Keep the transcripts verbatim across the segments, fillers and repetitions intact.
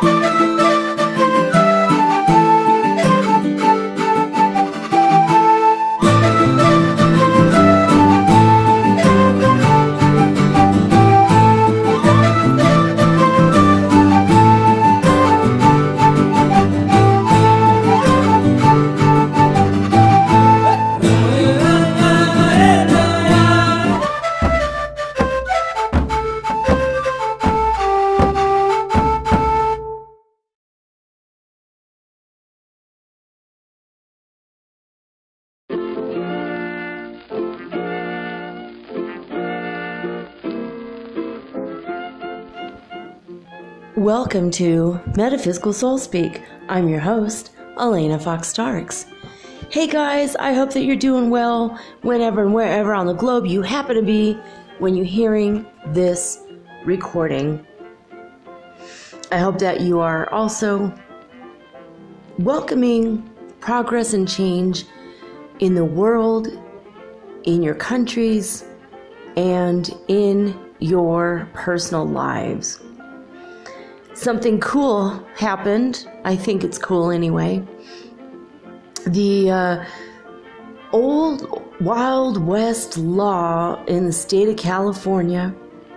Welcome to Metaphysical Soul Speak. I'm your host, Elena Fox Starks. Hey guys, I hope that you're doing well whenever and wherever on the globe you happen to be when you're hearing this recording. I hope that you are also welcoming progress and change in the world, in your countries, and in your personal lives. Something cool happened. I think it's cool anyway. The uh, old Wild West law in the state of California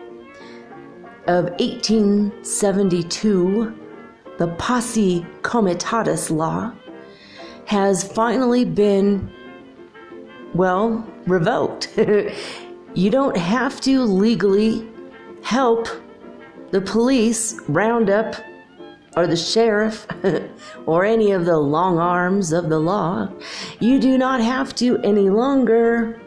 of eighteen seventy-two, the Posse Comitatus law, has finally been, well, revoked. You don't have to legally help the police round up, or the sheriff, or any of the long arms of the law. You do not have to any longer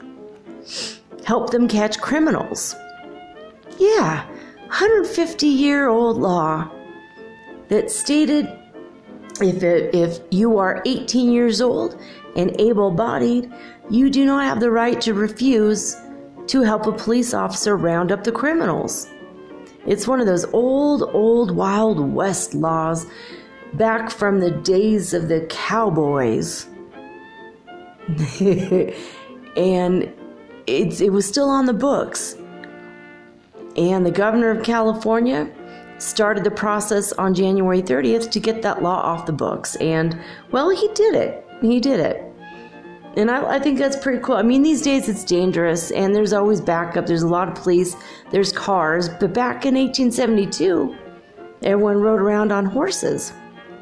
help them catch criminals. Yeah, one hundred fifty year old law that stated if it, if you are eighteen years old and able-bodied, you do not have the right to refuse to help a police officer round up the criminals. It's one of those old, old Wild West laws back from the days of the cowboys. And it's, it was still on the books. And the governor of California started the process on January thirtieth to get that law off the books. And, well, he did it. He did it. And I, I think that's pretty cool. I mean, these days it's dangerous, and there's always backup. There's a lot of police. There's cars. But back in eighteen seventy-two, everyone rode around on horses.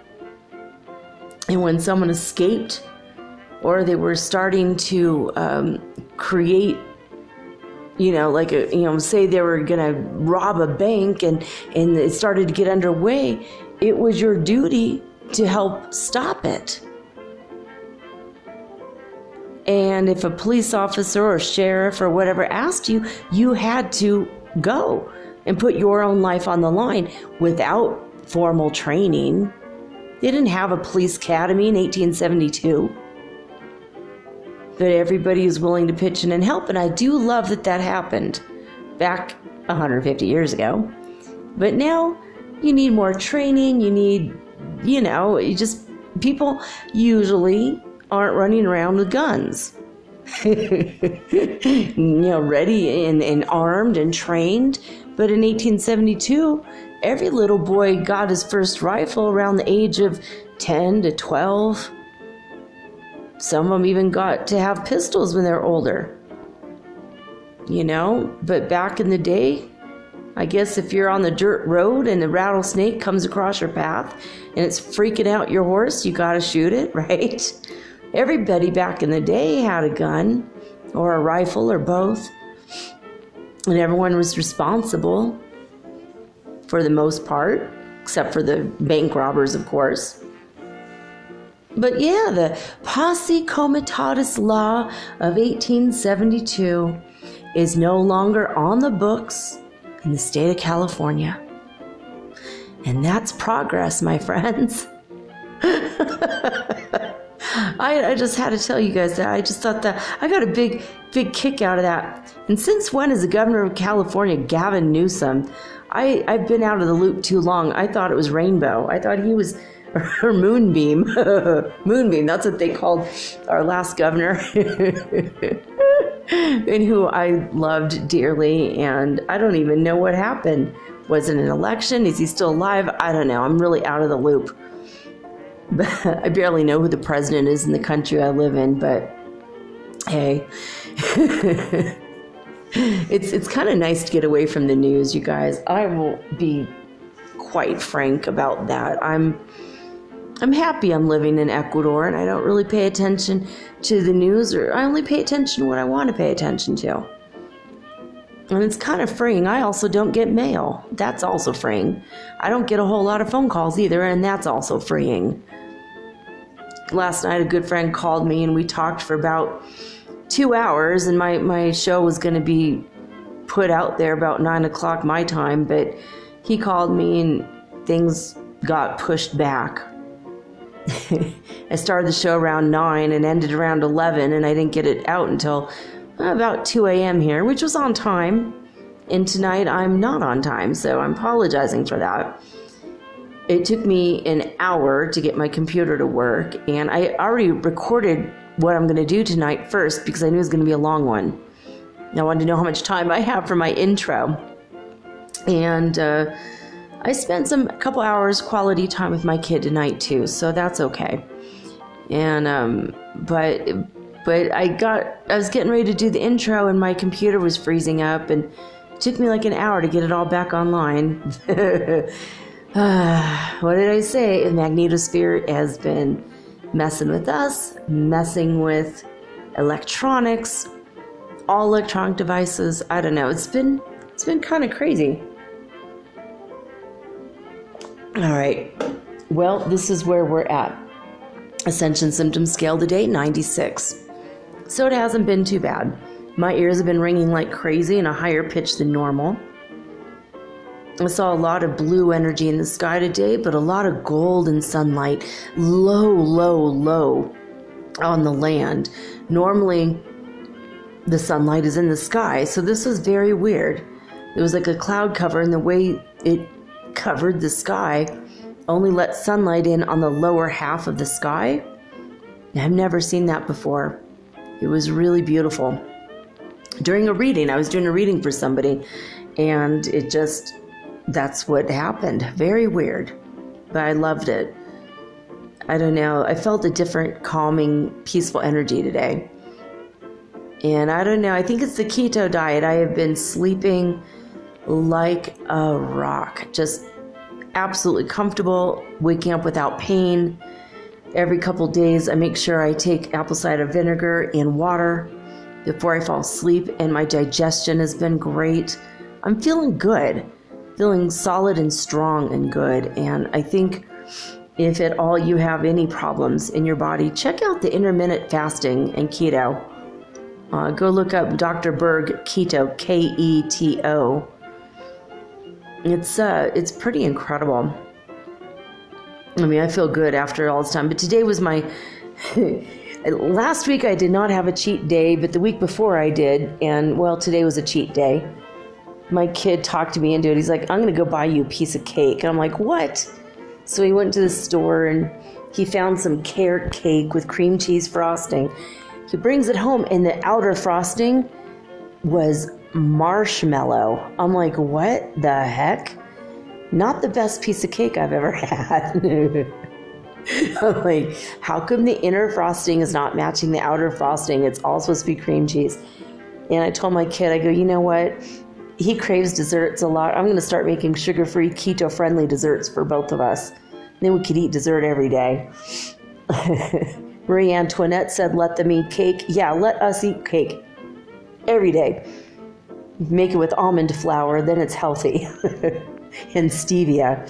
And when someone escaped, or they were starting to um, create, you know, like, a, you know, say they were going to rob a bank, and, and it started to get underway, it was your duty to help stop it. And if a police officer or sheriff or whatever asked you, you had to go and put your own life on the line without formal training. They didn't have a police academy in eighteen seventy-two. But everybody was willing to pitch in and help. And I do love that that happened back one hundred fifty years ago. But now you need more training. You need, you know, you just, people usually aren't running around with guns. You know, ready and, and armed and trained. But in eighteen seventy-two, every little boy got his first rifle around the age of ten to twelve. Some of them even got to have pistols when they're older. You know, but back in the day, I guess if you're on the dirt road and the rattlesnake comes across your path and it's freaking out your horse, you gotta shoot it, right? Everybody back in the day had a gun or a rifle or both. And everyone was responsible for the most part, except for the bank robbers, of course. But yeah, the Posse Comitatus law of eighteen seventy-two is no longer on the books in the state of California. And that's progress, my friends. I, I just had to tell you guys that. I just thought that I got a big, big kick out of that. And since when is the governor of California, Gavin Newsom? I, I've been out of the loop too long. I thought it was Rainbow. I thought he was, or Moonbeam. Moonbeam, that's what they called our last governor. And who I loved dearly. And I don't even know what happened. Was it an election? Is he still alive? I don't know. I'm really out of the loop. I barely know who the president is in the country I live in, but hey. it's it's kind of nice to get away from the news, you guys. I will be quite frank about that. I'm I'm happy I'm living in Ecuador, and I don't really pay attention to the news, or I only pay attention to what I want to pay attention to. And it's kind of freeing. I also don't get mail. That's also freeing. I don't get a whole lot of phone calls either, and that's also freeing. Last night, a good friend called me, and we talked for about two hours, and my, my show was going to be put out there about nine o'clock my time, but he called me, and things got pushed back. I started the show around nine and ended around eleven, and I didn't get it out until about two a.m. here, which was on time. And tonight I'm not on time, so I'm apologizing for that. It took me an hour to get my computer to work, and I already recorded what I'm going to do tonight first because I knew it was going to be a long one. I wanted to know how much time I have for my intro. And uh, I spent some a couple hours quality time with my kid tonight too, so that's okay. And um, but but I got I was getting ready to do the intro, and my computer was freezing up, and it took me like an hour to get it all back online. What did I say? The magnetosphere has been messing with us, messing with electronics, all electronic devices. I don't know. It's been it's been kind of crazy. All right. Well, this is where we're at. Ascension symptom scale today, ninety-six. So it hasn't been too bad. My ears have been ringing like crazy in a higher pitch than normal. I saw a lot of blue energy in the sky today, but a lot of golden sunlight, low, low, low on the land. Normally, the sunlight is in the sky, so this was very weird. It was like a cloud cover, and the way it covered the sky only let sunlight in on the lower half of the sky. I've never seen that before. It was really beautiful. During a reading, I was doing a reading for somebody, and it just, that's what happened. Very weird, but I loved it. I don't know. I felt a different, calming, peaceful energy today. And I don't know. I think it's the keto diet. I have been sleeping like a rock. Just absolutely comfortable, waking up without pain. Every couple days, I make sure I take apple cider vinegar and water before I fall asleep, and my digestion has been great. I'm feeling good, feeling solid and strong and good. And I think if at all you have any problems in your body, check out the intermittent fasting and keto. Uh, go look up Doctor Berg Keto, K E T O. It's uh, it's pretty incredible. I mean, I feel good after all this time. But today was my... Last week I did not have a cheat day, but the week before I did. And, well, today was a cheat day. My kid talked to me into it. He's like, I'm going to go buy you a piece of cake. And I'm like, what? So he went to the store, and he found some carrot cake with cream cheese frosting. He brings it home, and the outer frosting was marshmallow. I'm like, what the heck? Not the best piece of cake I've ever had. I'm like, how come the inner frosting is not matching the outer frosting? It's all supposed to be cream cheese. And I told my kid, I go, you know what? He craves desserts a lot. I'm going to start making sugar-free, keto-friendly desserts for both of us. Then we could eat dessert every day. Marie Antoinette said, let them eat cake. Yeah, let us eat cake every day. Make it with almond flour, then it's healthy. And stevia.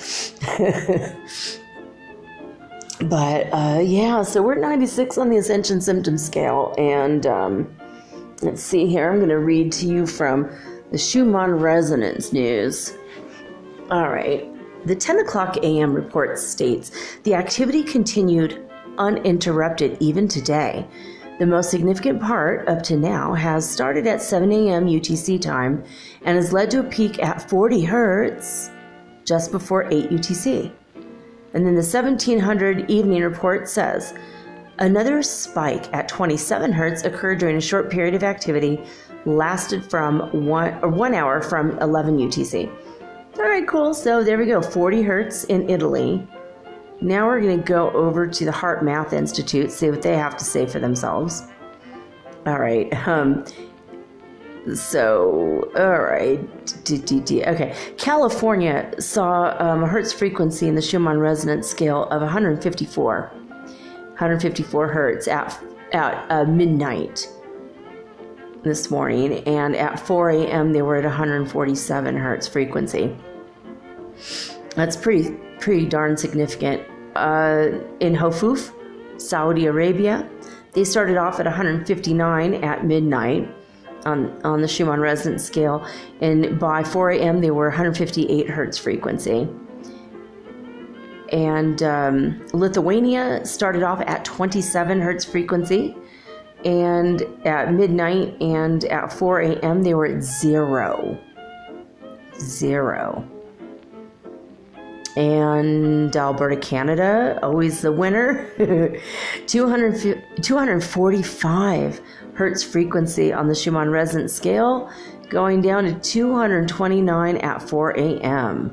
But uh, yeah, so we're at ninety-six on the Ascension Symptom Scale. And um, let's see here. I'm going to read to you from the Schumann Resonance News. All right. The ten o'clock a.m. report states the activity continued uninterrupted even today. The most significant part up to now has started at seven a.m. U T C time and has led to a peak at forty hertz just before eight U T C. And then the seventeen hundred evening report says another spike at twenty-seven hertz occurred during a short period of activity, lasted from one or one hour from eleven U T C. All right, cool. So there we go, forty hertz in Italy. Now we're going to go over to the Heart Math Institute, see what they have to say for themselves. All right. Um, so, all right. Okay. California saw um, a hertz frequency in the Schumann resonance scale of one hundred fifty-four. one hundred fifty-four hertz at, at uh, midnight this morning. And at four a.m. they were at one hundred forty-seven hertz frequency. That's pretty pretty darn significant. Uh, in Hofuf, Saudi Arabia, they started off at one hundred fifty-nine at midnight on, on the Schumann resonance scale, and by four a.m. they were one hundred fifty-eight hertz frequency. And um, Lithuania started off at twenty-seven hertz frequency, and at midnight and at four a.m. they were at zero. Zero. And Alberta, Canada, always the winner, two hundred, two hundred forty-five hertz frequency on the Schumann resonance scale, going down to two hundred twenty-nine at four a.m.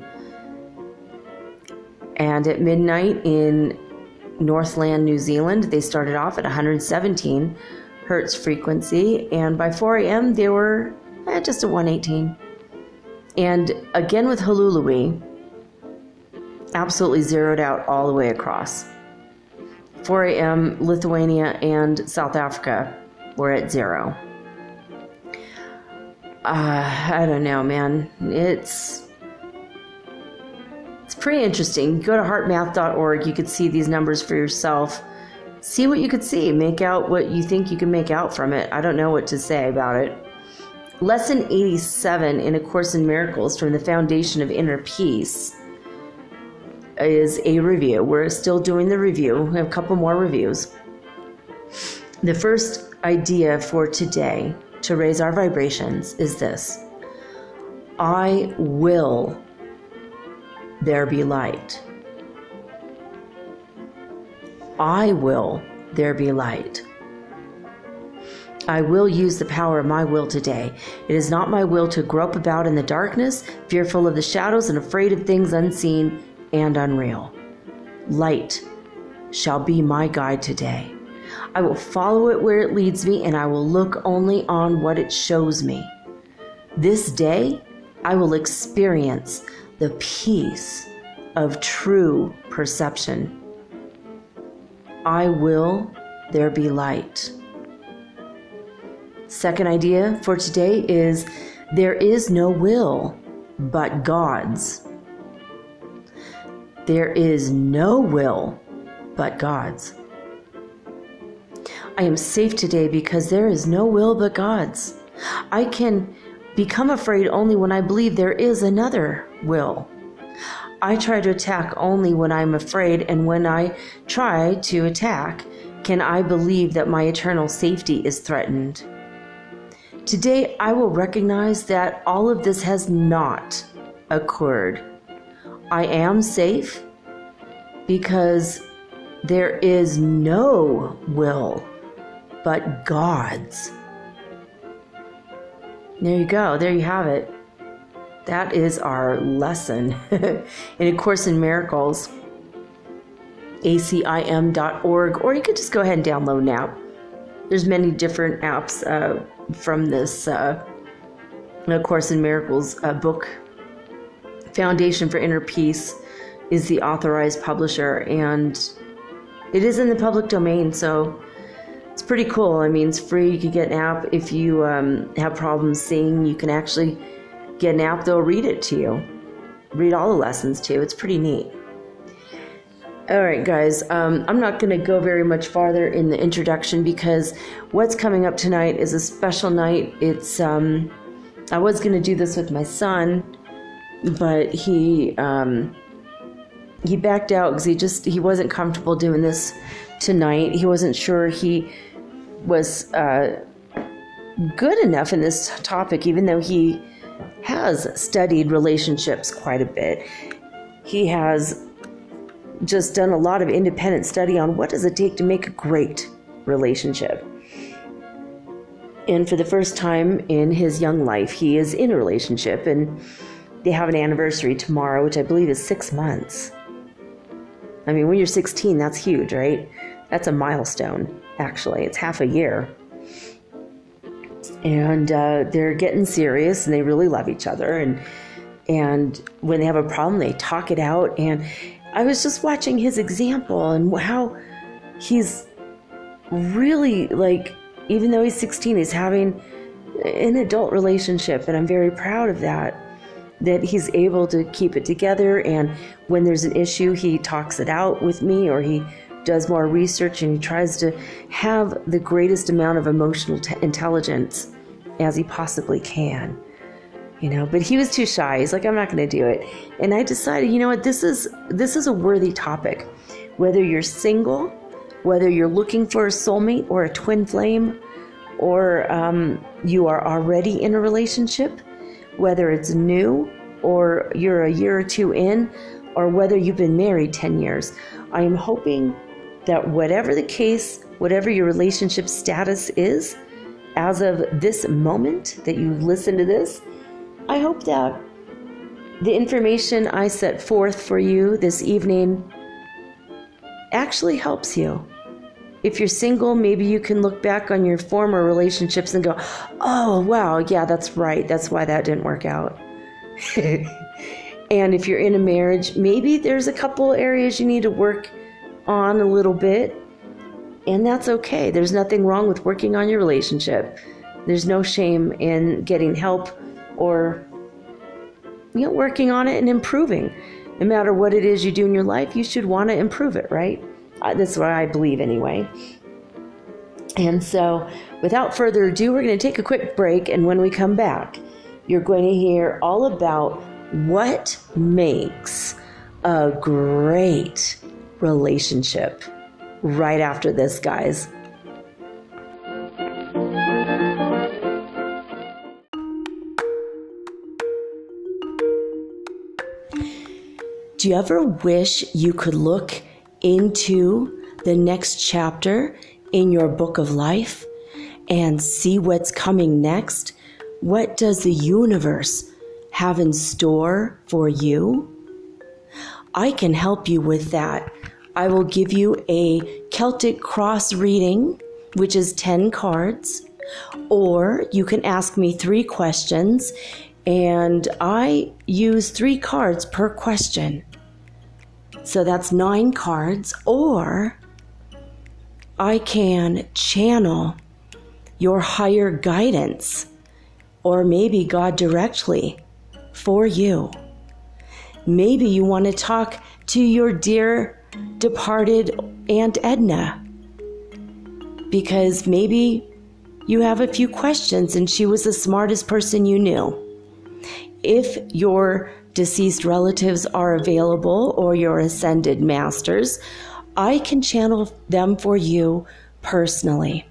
And at midnight in Northland, New Zealand, they started off at one hundred seventeen hertz frequency, and by four a.m. they were eh, just at one eighteen. And again with Hulului, absolutely zeroed out all the way across. four a.m. Lithuania and South Africa were at zero. Uh, I don't know, man. It's it's pretty interesting. Go to heart math dot org. You could see these numbers for yourself. See what you could see. Make out what you think you can make out from it. I don't know what to say about it. Lesson eighty-seven in A Course in Miracles from the Foundation of Inner Peace is a review. We're still doing the review. We have a couple more reviews. The first idea for today to raise our vibrations is this: I will there be light. I will there be light. I will use the power of my will today. It is not my will to grope about in the darkness, fearful of the shadows and afraid of things unseen and unreal. Light shall be my guide today. I will follow it where it leads me, and I will look only on what it shows me. This day, I will experience the peace of true perception. I will there be light. Second idea for today is there is no will but God's. There is no will but God's. I am safe today because there is no will but God's. I can become afraid only when I believe there is another will. I try to attack only when I'm afraid, and when I try to attack, can I believe that my eternal safety is threatened. Today, I will recognize that all of this has not occurred. I am safe because there is no will but God's. There you go. There you have it. That is our lesson in A Course in Miracles, A C I M dot org, or you could just go ahead and download an app. There's many different apps uh, from this uh, A Course in Miracles uh, book. Foundation for Inner Peace is the authorized publisher, and it is in the public domain, so it's pretty cool. I mean, it's free. You can get an app. If you um, have problems seeing, you can actually get an app that'll read it to you. Read all the lessons to you. It's pretty neat. All right, guys, um, I'm not going to go very much farther in the introduction because what's coming up tonight is a special night. It's um, I was going to do this with my son, but he um, he backed out because he just he wasn't comfortable doing this tonight. He wasn't sure he was uh, good enough in this topic, even though he has studied relationships quite a bit. He has just done a lot of independent study on what does it take to make a great relationship. And for the first time in his young life, he is in a relationship, and they have an anniversary tomorrow, which I believe is six months. I mean, when you're sixteen, that's huge, right? That's a milestone, actually. It's half a year. And uh, they're getting serious, and they really love each other. And and when they have a problem, they talk it out. And I was just watching his example and how he's really, like, even though he's sixteen, he's having an adult relationship. And I'm very proud of that, that he's able to keep it together. And when there's an issue, he talks it out with me, or he does more research, and he tries to have the greatest amount of emotional t- intelligence as he possibly can. You know, but he was too shy. He's like, I'm not going to do it. And I decided, you know what, this is this is a worthy topic. Whether you're single, whether you're looking for a soulmate or a twin flame, or um, you are already in a relationship, whether it's new or you're a year or two in, or whether you've been married ten years, I am hoping that whatever the case, whatever your relationship status is, as of this moment that you listen to this, I hope that the information I set forth for you this evening actually helps you. If you're single, maybe you can look back on your former relationships and go, oh, wow, yeah, that's right. That's why that didn't work out. And if you're in a marriage, maybe there's a couple areas you need to work on a little bit, and that's okay. There's nothing wrong with working on your relationship. There's no shame in getting help or, you know, working on it and improving. No matter what it is you do in your life, you should want to improve it, right? Uh, that's what I believe anyway. And so, without further ado, we're going to take a quick break, and when we come back, you're going to hear all about what makes a great relationship right after this, guys. Do you ever wish you could look into the next chapter in your book of life and see what's coming next? What does the universe have in store for you? I can help you with that. I will give you a Celtic cross reading, which is ten cards, or you can ask me three questions, and I use three cards per question. So that's nine cards, or I can channel your higher guidance, or maybe God directly for you. Maybe you want to talk to your dear departed Aunt Edna, because maybe you have a few questions and she was the smartest person you knew. If your deceased relatives are available, or your ascended masters, I can channel them for you personally.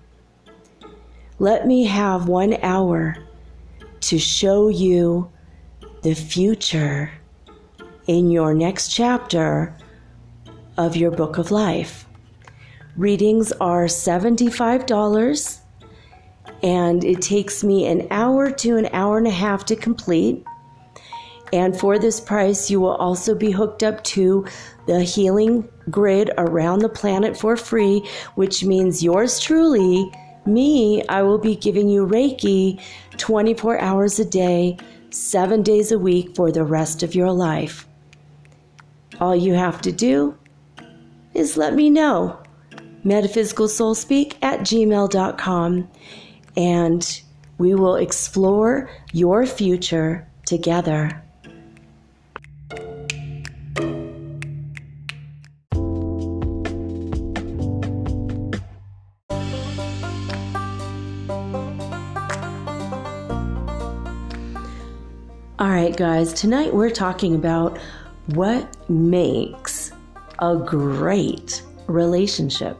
Let me have one hour to show you the future in your next chapter of your book of life. Readings are seventy-five dollars, and it takes me an hour to an hour and a half to complete. And for this price, you will also be hooked up to the healing grid around the planet for free, which means yours truly, me, I will be giving you Reiki twenty-four hours a day, seven days a week for the rest of your life. All you have to do is let me know. metaphysical soul speak at gmail dot com, and we will explore your future together. All right, guys, tonight we're talking about what makes a great relationship.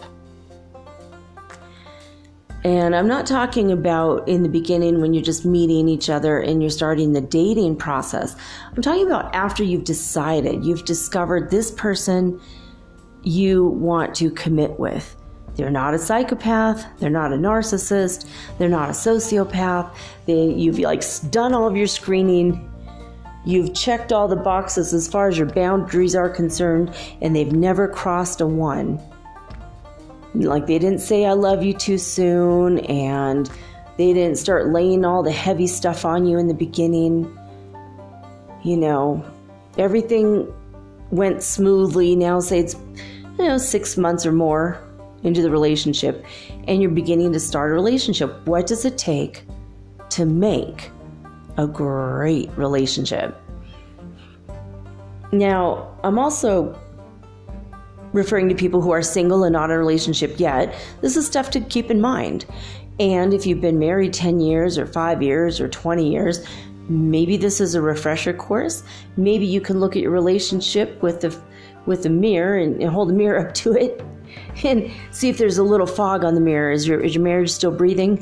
And I'm not talking about in the beginning when you're just meeting each other and you're starting the dating process. I'm talking about after you've decided, you've discovered this person you want to commit with. They're not a psychopath, they're not a narcissist, they're not a sociopath. They, you've like done all of your screening You've checked all the boxes as far as your boundaries are concerned, and they've never crossed a one. Like they didn't say I love you too soon, and they didn't start laying all the heavy stuff on you in the beginning. You know, everything went smoothly. Now say it's, you know, six months or more into the relationship, and you're beginning to start a relationship. What does it take to make a great relationship? Now, I'm also referring to people who are single and not in a relationship yet. This is stuff to keep in mind. And if you've been married ten years or five years or twenty years, maybe this is a refresher course. Maybe you can look at your relationship with the with the mirror and, and hold the mirror up to it and see if there's a little fog on the mirror. Is your is your marriage still breathing?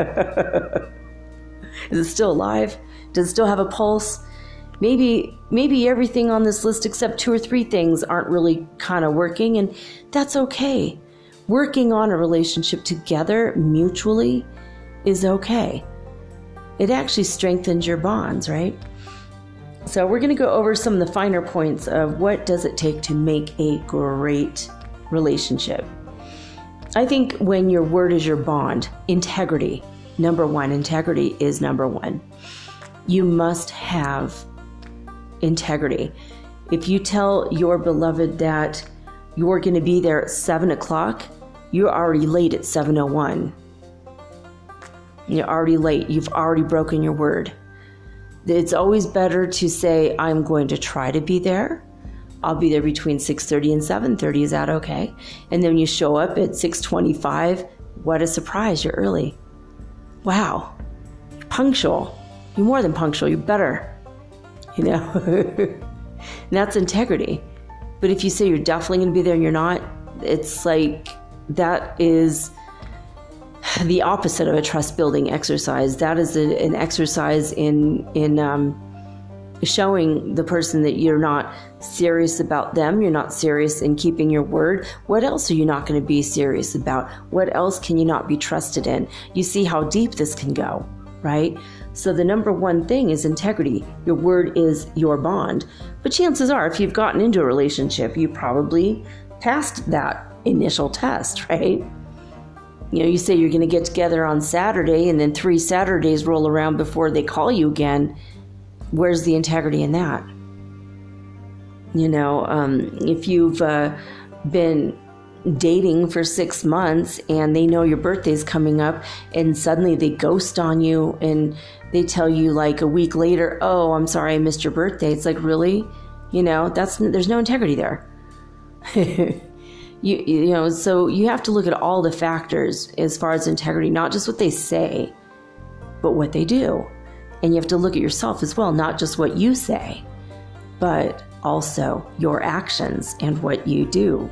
Is it still alive? Does it still have a pulse? Maybe maybe everything on this list except two or three things aren't really kind of working, and that's okay. Working on a relationship together mutually is okay. It actually strengthens your bonds, right? So we're going to go over some of the finer points of what does it take to make a great relationship. I think when your word is your bond, integrity, number one, integrity is number one. You must have integrity. If you tell your beloved that you're going to be there at seven o'clock, you're already late at seven oh one. You're already late. You've already broken your word. It's always better to say, I'm going to try to be there. I'll be there between six thirty and seven thirty. Is that okay? And then you show up at six twenty-five. What a surprise. You're early. Wow. You're punctual. You're more than punctual. You're better. You know? And that's integrity. But if you say you're definitely going to be there and you're not, it's like that is the opposite of a trust building exercise. That is a, an exercise in in um, showing the person that you're not serious about them. You're not serious in keeping your word. What else are you not going to be serious about? What else can you not be trusted in? You see how deep this can go, right? So the number one thing is integrity. Your word is your bond. But chances are, if you've gotten into a relationship, you probably passed that initial test, right? You know, you say you're going to get together on Saturday, and then three Saturdays roll around before they call you again. Where's the integrity in that? You know, um, if you've uh, been dating for six months and they know your birthday's coming up, and suddenly they ghost on you and they tell you like a week later, oh, I'm sorry, I missed your birthday. It's like, really? You know, that's there's no integrity there. You, you know, so you have to look at all the factors as far as integrity, not just what they say, but what they do. And you have to look at yourself as well, not just what you say, but also your actions and what you do.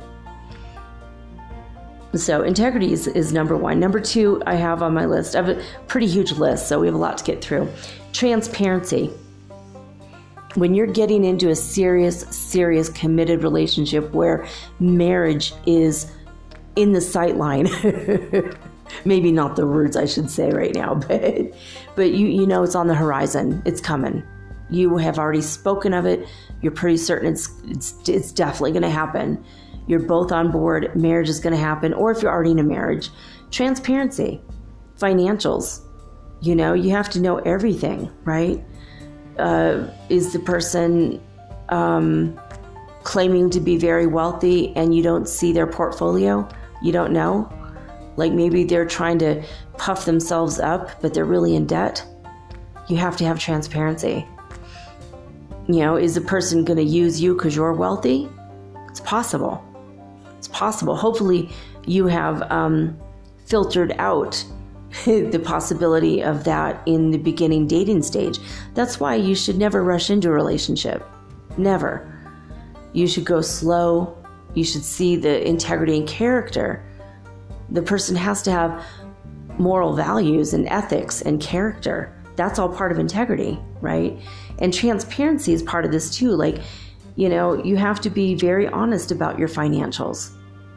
So integrity is, is number one. Number two, I have on my list. I have a pretty huge list, so we have a lot to get through. Transparency. When you're getting into a serious, serious committed relationship where marriage is in the sight line, maybe not the words I should say right now, but but you you know it's on the horizon. It's coming. You have already spoken of it. You're pretty certain it's it's, it's definitely going to happen. You're both on board. Marriage is going to happen. Or if you're already in a marriage, transparency, financials. You know, you have to know everything, right? Uh, is the person um, claiming to be very wealthy and you don't see their portfolio? You don't know? Like maybe they're trying to puff themselves up, but they're really in debt. You have to have transparency. You know, is the person going to use you because you're wealthy? It's possible. It's possible. Hopefully you have um, filtered out the possibility of that in the beginning dating stage. That's why you should never rush into a relationship. Never. You should go slow. You should see the integrity and character. The person has to have moral values and ethics and character. That's all part of integrity, right? And transparency is part of this too. Like, you know, you have to be very honest about your financials.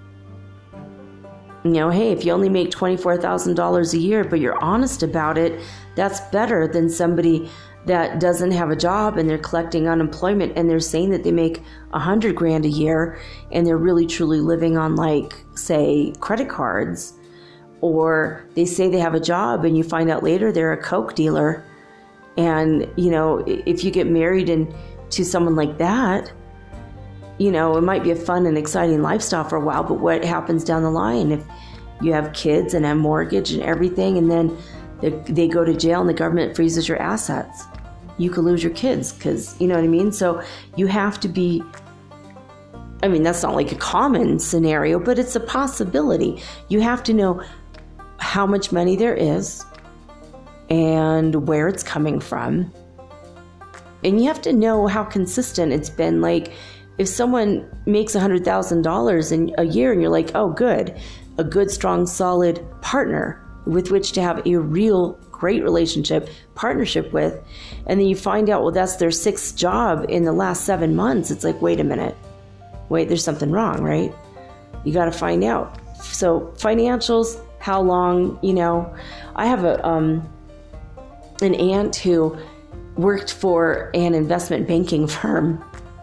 You know, hey, if you only make twenty-four thousand dollars a year, but you're honest about it, that's better than somebody that doesn't have a job and they're collecting unemployment and they're saying that they make a hundred grand a year and they're really truly living on, like, say, credit cards, or they say they have a job and you find out later they're a coke dealer. And, you know, if you get married and to someone like that, you know, it might be a fun and exciting lifestyle for a while, but what happens down the line if you have kids and a mortgage and everything, and then they, they go to jail and the government freezes your assets? You could lose your kids because, you know what I mean? So you have to be, I mean, that's not like a common scenario, but it's a possibility. You have to know how much money there is and where it's coming from. And you have to know how consistent it's been. Like, if someone makes one hundred thousand dollars in a year and you're like, oh, good, a good, strong, solid partner with which to have a real great relationship, partnership with, and then you find out, well, that's their sixth job in the last seven months. It's like, wait a minute. Wait, there's something wrong, right? You got to find out. So financials, how long, you know, I have a um, an aunt who worked for an investment banking firm.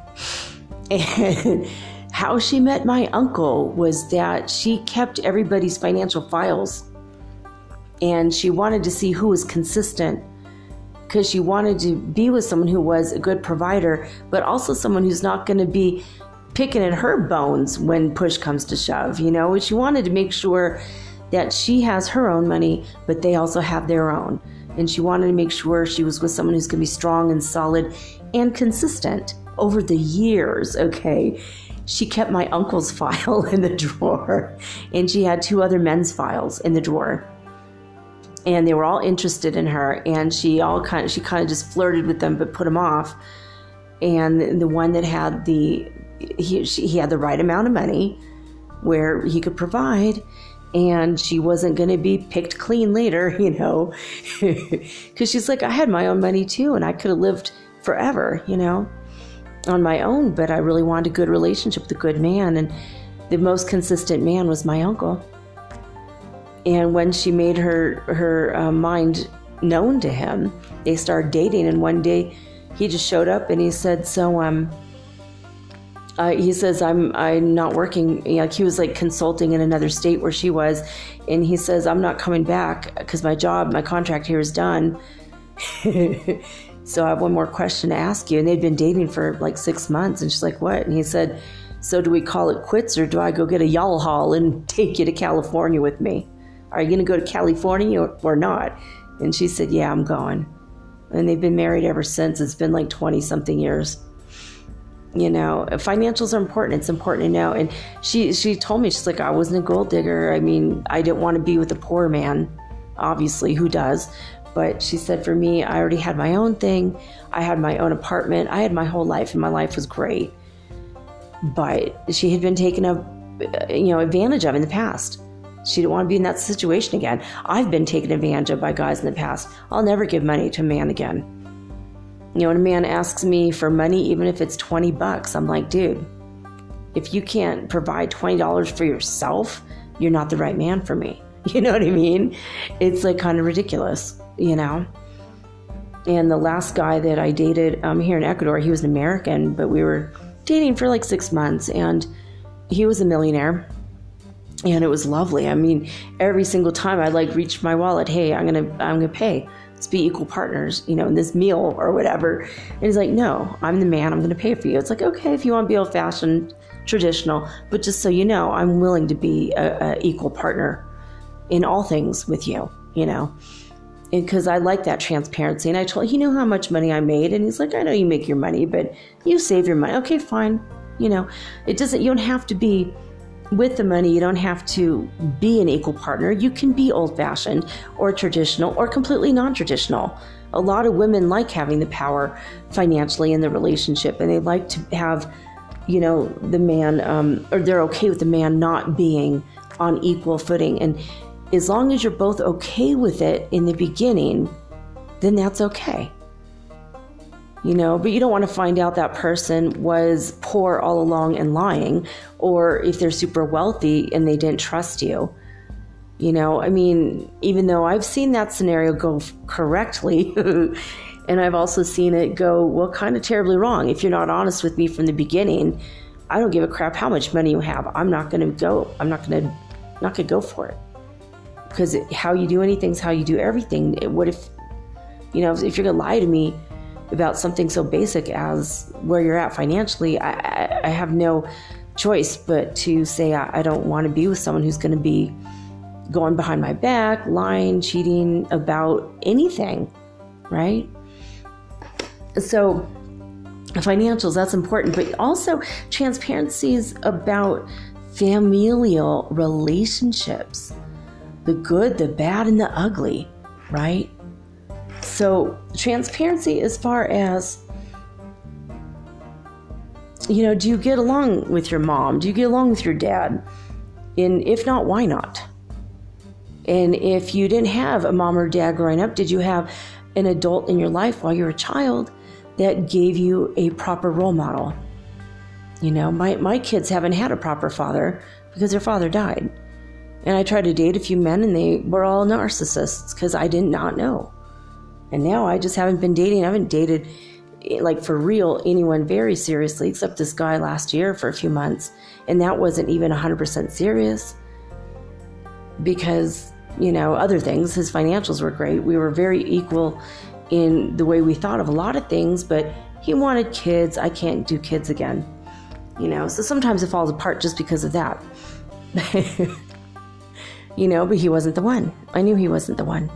And how she met my uncle was that she kept everybody's financial files. And she wanted to see who was consistent, because she wanted to be with someone who was a good provider, but also someone who's not going to be picking at her bones when push comes to shove. You know, she wanted to make sure that she has her own money, but they also have their own. And she wanted to make sure she was with someone who's going to be strong and solid and consistent. Over the years, okay, she kept my uncle's file in the drawer, and she had two other men's files in the drawer. And they were all interested in her, and she all kind of, she kind of just flirted with them, but put them off. And the one that had the, he, she, he had the right amount of money where he could provide, and she wasn't going to be picked clean later, you know, because she's like, I had my own money too, and I could have lived forever, you know, on my own, but I really wanted a good relationship with a good man, and the most consistent man was my uncle. And when she made her her uh, mind known to him, they started dating, and one day he just showed up and he said, so um uh, he says, I'm I'm not working. You know, he was like consulting in another state where she was, and he says, I'm not coming back because my job, my contract here is done. So I have one more question to ask you. And they'd been dating for like six months. And she's like, what? And he said, so do we call it quits, or do I go get a y'all haul and take you to California with me? Are you going to go to California or, or not? And she said, yeah, I'm going. And they've been married ever since. It's been like twenty something years. You know, financials are important. It's important to know. And she, she told me, she's like, I wasn't a gold digger. I mean, I didn't want to be with a poor man. Obviously, who does? But she said, for me, I already had my own thing. I had my own apartment. I had my whole life, and my life was great. But she had been taken up, you know, advantage of in the past. She didn't want to be in that situation again. I've been taken advantage of by guys in the past. I'll never give money to a man again. You know, when a man asks me for money, even if it's twenty bucks, I'm like, dude, if you can't provide twenty dollars for yourself, you're not the right man for me. You know what I mean? It's like kind of ridiculous. You know, and the last guy that I dated um, here in Ecuador, he was an American, but we were dating for like six months, and he was a millionaire, and it was lovely. I mean, every single time I'd like reach my wallet, hey, I'm gonna, I'm gonna pay. Let's be equal partners, you know, in this meal or whatever. And he's like, no, I'm the man. I'm gonna pay for you. It's like, okay, if you want to be old-fashioned, traditional, but just so you know, I'm willing to be a, a equal partner in all things with you, you know. Because I like that transparency. And I told him, he knew how much money I made. And he's like, I know you make your money, but you save your money. Okay, fine. You know, it doesn't, you don't have to be with the money. You don't have to be an equal partner. You can be old fashioned or traditional or completely non-traditional. A lot of women like having the power financially in the relationship, and they like to have, you know, the man, um, or they're okay with the man not being on equal footing. And as long as you're both okay with it in the beginning, then that's okay. You know, but you don't want to find out that person was poor all along and lying, or if they're super wealthy and they didn't trust you. You know, I mean, even though I've seen that scenario go correctly, And I've also seen it go, well, kind of terribly wrong. If you're not honest with me from the beginning, I don't give a crap how much money you have. I'm not going to go. I'm not going to not going to go for it. Because how you do anything is how you do everything. What if, you know, if you're going to lie to me about something so basic as where you're at financially, I, I, I have no choice but to say I, I don't want to be with someone who's going to be going behind my back, lying, cheating about anything, right? So financials, that's important, but also transparency is about familial relationships, the good, the bad, and the ugly, right? So transparency as far as, you know, do you get along with your mom? Do you get along with your dad? And if not, why not? And if you didn't have a mom or dad growing up, did you have an adult in your life while you were a child that gave you a proper role model? You know, my, my kids haven't had a proper father because their father died. And I tried to date a few men and they were all narcissists because I did not know. And now I just haven't been dating. I haven't dated, like, for real, anyone very seriously, except this guy last year for a few months. And that wasn't even one hundred percent serious because, you know, other things. His financials were great. We were very equal in the way we thought of a lot of things, but he wanted kids. I can't do kids again. You know, so sometimes it falls apart just because of that. You know, but he wasn't the one. I knew he wasn't the one.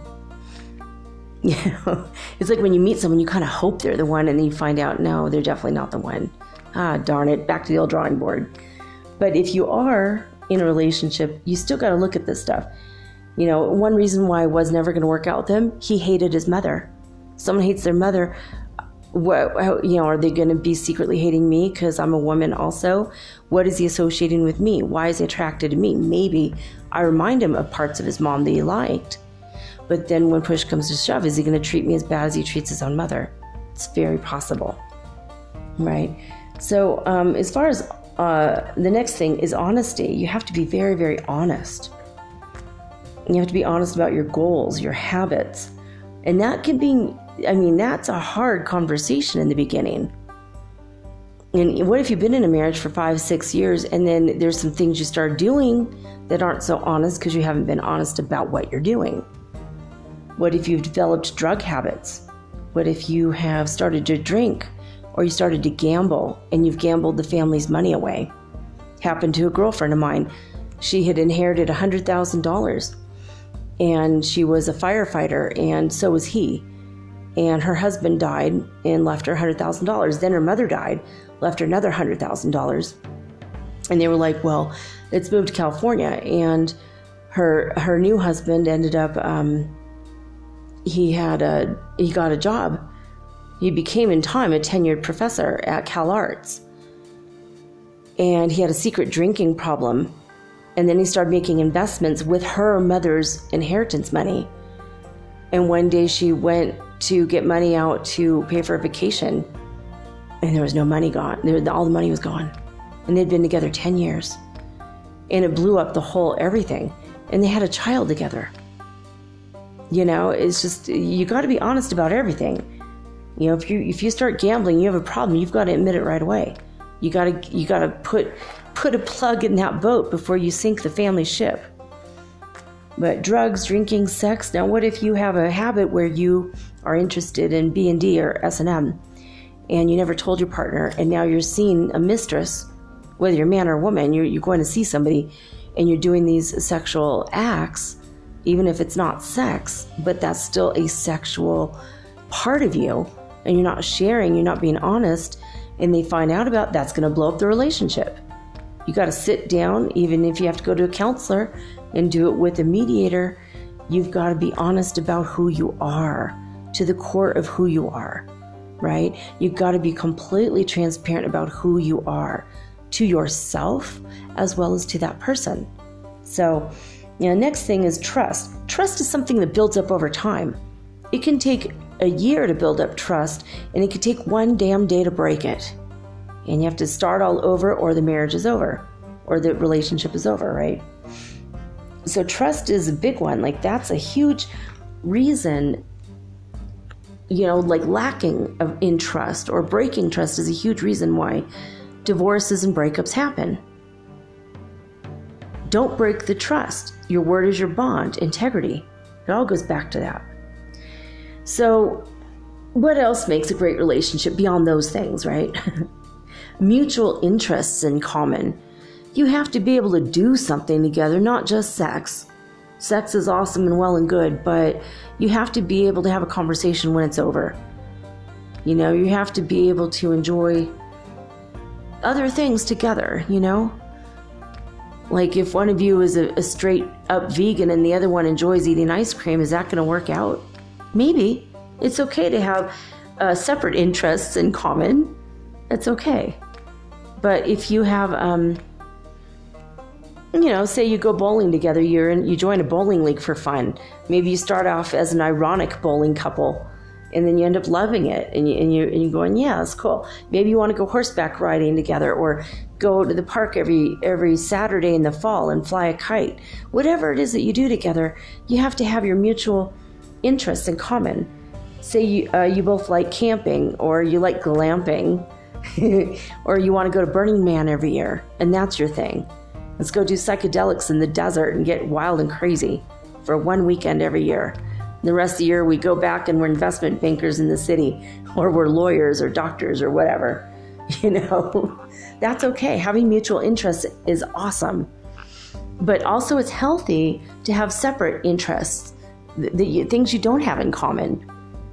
You know, it's like when you meet someone, you kind of hope they're the one, and then you find out, no, they're definitely not the one. Ah, darn it, back to the old drawing board. But if you are in a relationship, you still got to look at this stuff. You know, one reason why I was never going to work out with him, he hated his mother. Someone hates their mother. What, how, you know, are they going to be secretly hating me because I'm a woman also? What is he associating with me? Why is he attracted to me? Maybe I remind him of parts of his mom that he liked. But then when push comes to shove, is he going to treat me as bad as he treats his own mother? It's very possible, right? So um, as far as uh, the next thing is honesty. You have to be very, very honest. You have to be honest about your goals, your habits. And that can be, I mean, that's a hard conversation in the beginning. And what if you've been in a marriage for five, six years, and then there's some things you start doing that aren't so honest because you haven't been honest about what you're doing? What if you've developed drug habits? What if you have started to drink or you started to gamble and you've gambled the family's money away? Happened to a girlfriend of mine. She had inherited one hundred thousand dollars and she was a firefighter, and so was he. And her husband died and left her one hundred thousand dollars. Then her mother died, left her another one hundred thousand dollars. And they were like, well, let's move to California. And her her new husband ended up... Um, He had a he got a job. He became in time a tenured professor at Cal Arts. And he had a secret drinking problem. And then he started making investments with her mother's inheritance money. And one day she went to get money out to pay for a vacation. And there was no money gone. There, all the money was gone. And they'd been together ten years. And it blew up the whole everything. And they had a child together. You know, it's just, you got to be honest about everything. You know, if you if you start gambling, you have a problem, you've got to admit it right away. You got to you got to put put a plug in that boat before you sink the family ship. But drugs, drinking, sex. Now, what if you have a habit where you are interested in B and D or S and M, and you never told your partner, and now you're seeing a mistress, whether you're a man or a woman, you're you're going to see somebody, and you're doing these sexual acts. Even if it's not sex, but that's still a sexual part of you, and you're not sharing, you're not being honest, and they find out about, that's going to blow up the relationship. You got to sit down, even if you have to go to a counselor and do it with a mediator. You've got to be honest about who you are, to the core of who you are, right? You've got to be completely transparent about who you are to yourself as well as to that person. So, you know, next thing is trust. Trust is something that builds up over time. It can take a year to build up trust, and it could take one damn day to break it. And you have to start all over, or the marriage is over, or the relationship is over, right? So trust is a big one. Like, that's a huge reason you know, like lacking of, in trust or breaking trust is a huge reason why divorces and breakups happen. Don't break the trust. Your word is your bond. Integrity. It all goes back to that. So what else makes a great relationship beyond those things, right? Mutual interests in common. You have to be able to do something together, not just sex. Sex is awesome and well and good, but you have to be able to have a conversation when it's over. You know, you have to be able to enjoy other things together, you know? Like if one of you is a, a straight up vegan and the other one enjoys eating ice cream, is that going to work out? Maybe. It's okay to have uh, separate interests in common. That's okay. But if you have, um, you know, say you go bowling together, you're in, you join a bowling league for fun. Maybe you start off as an ironic bowling couple, and then you end up loving it, and, you, and, you, and you're going, yeah, that's cool. Maybe you want to go horseback riding together, or go to the park every every Saturday in the fall and fly a kite. Whatever it is that you do together, you have to have your mutual interests in common. Say you, uh, you both like camping, or you like glamping, or you want to go to Burning Man every year, and that's your thing. Let's go do psychedelics in the desert and get wild and crazy for one weekend every year. The rest of the year we go back and we're investment bankers in the city, or we're lawyers or doctors or whatever. You know, that's okay. Having mutual interests is awesome. But also it's healthy to have separate interests, the, the things you don't have in common.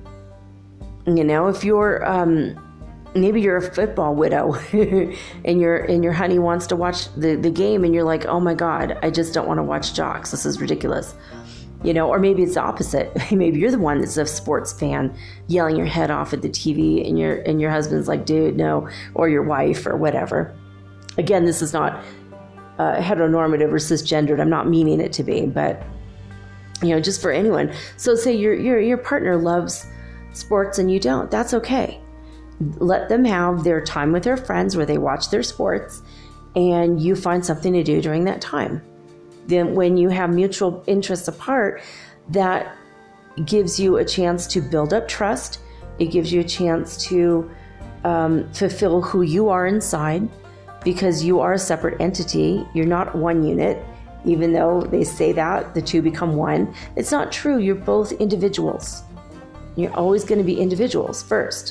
You know, if you're, um, maybe you're a football widow and your and your honey wants to watch the, the game and you're like, oh my God, I just don't want to watch jocks. This is ridiculous. You know, or maybe it's the opposite. Maybe you're the one that's a sports fan yelling your head off at the T V and your and your husband's like, dude, no, or your wife or whatever. Again, this is not uh, heteronormative or cisgendered. I'm not meaning it to be, but, you know, just for anyone. So say your your your partner loves sports and you don't. That's okay. Let them have their time with their friends where they watch their sports, and you find something to do during that time. Then when you have mutual interests apart, that gives you a chance to build up trust. It gives you a chance to um, fulfill who you are inside, because you are a separate entity. You're not one unit, even though they say that the two become one. It's not true. You're both individuals. You're always going to be individuals first.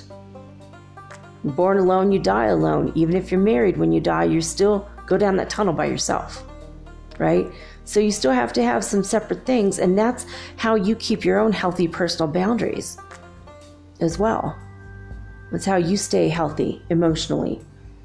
Born alone, you die alone. Even if you're married, when you die, you still go down that tunnel by yourself, right? So you still have to have some separate things, and that's how you keep your own healthy personal boundaries as well. That's how you stay healthy emotionally.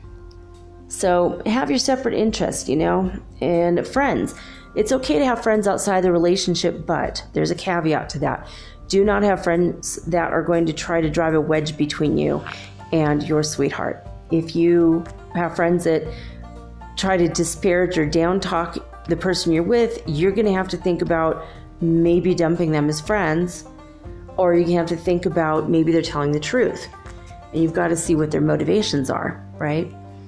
So have your separate interests, you know, and friends. It's okay to have friends outside the relationship, but there's a caveat to that. Do not have friends that are going to try to drive a wedge between you and your sweetheart. If you have friends that try to disparage or down talk the person you're with, you're going to have to think about maybe dumping them as friends, or you have to think about maybe they're telling the truth. And you've got to see what their motivations are, right?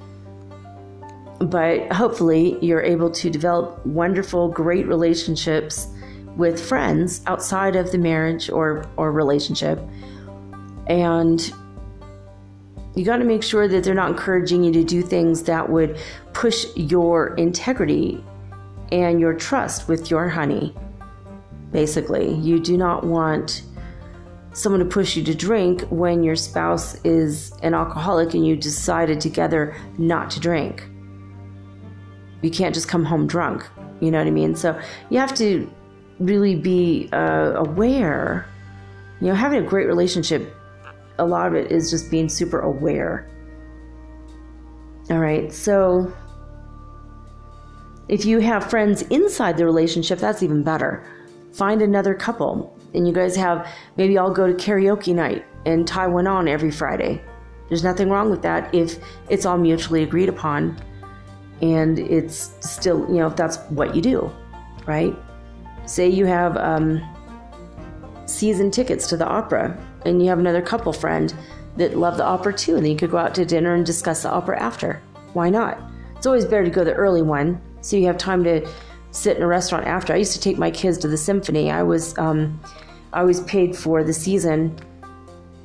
But hopefully you're able to develop wonderful, great relationships with friends outside of the marriage or, or relationship. And you got to make sure that they're not encouraging you to do things that would push your integrity and your trust with your honey. Basically, you do not want someone to push you to drink when your spouse is an alcoholic and you decided together not to drink. You can't just come home drunk. You know what I mean? So you have to really be uh, aware. You know, having a great relationship, a lot of it is just being super aware. All right, so if you have friends inside the relationship, that's even better. Find another couple, and you guys have, maybe I'll go to karaoke night and tie one on every Friday. There's nothing wrong with that if it's all mutually agreed upon, and it's still, you know, if that's what you do, right? Say you have um, season tickets to the opera, and you have another couple friend that love the opera too, and then you could go out to dinner and discuss the opera after. Why not? It's always better to go the early one, so you have time to sit in a restaurant after. I used to take my kids to the symphony. I was, um, I was paid for the season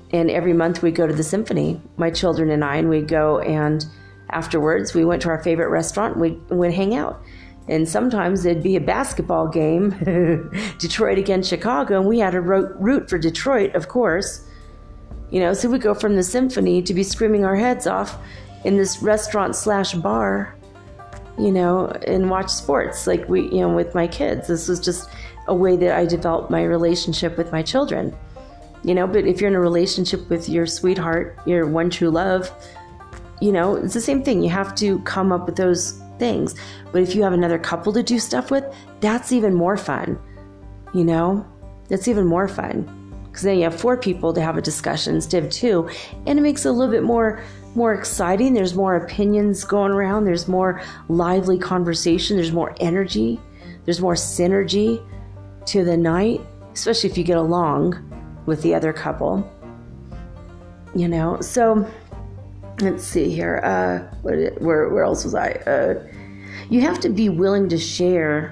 And every month we go to the symphony, my children and I, and we'd go, and afterwards we went to our favorite restaurant and we'd, we'd hang out. And sometimes it'd be a basketball game, Detroit against Chicago, and we had to ro- root for Detroit, of course. You know, so we go from the symphony to be screaming our heads off in this restaurant slash bar, you know, and watch sports like we, you know, with my kids. This was just a way that I developed my relationship with my children, you know. But if you're in a relationship with your sweetheart, your one true love, you know, it's the same thing. You have to come up with those things. But if you have another couple to do stuff with, that's even more fun, you know, that's even more fun. Because then you have four people to have a discussion instead of two, and it makes it a little bit more more exciting. There's more opinions going around. There's more lively conversation. There's more energy. There's more synergy to the night, especially if you get along with the other couple. You know, so let's see here. Uh, what, where where else was I? Uh, you have to be willing to share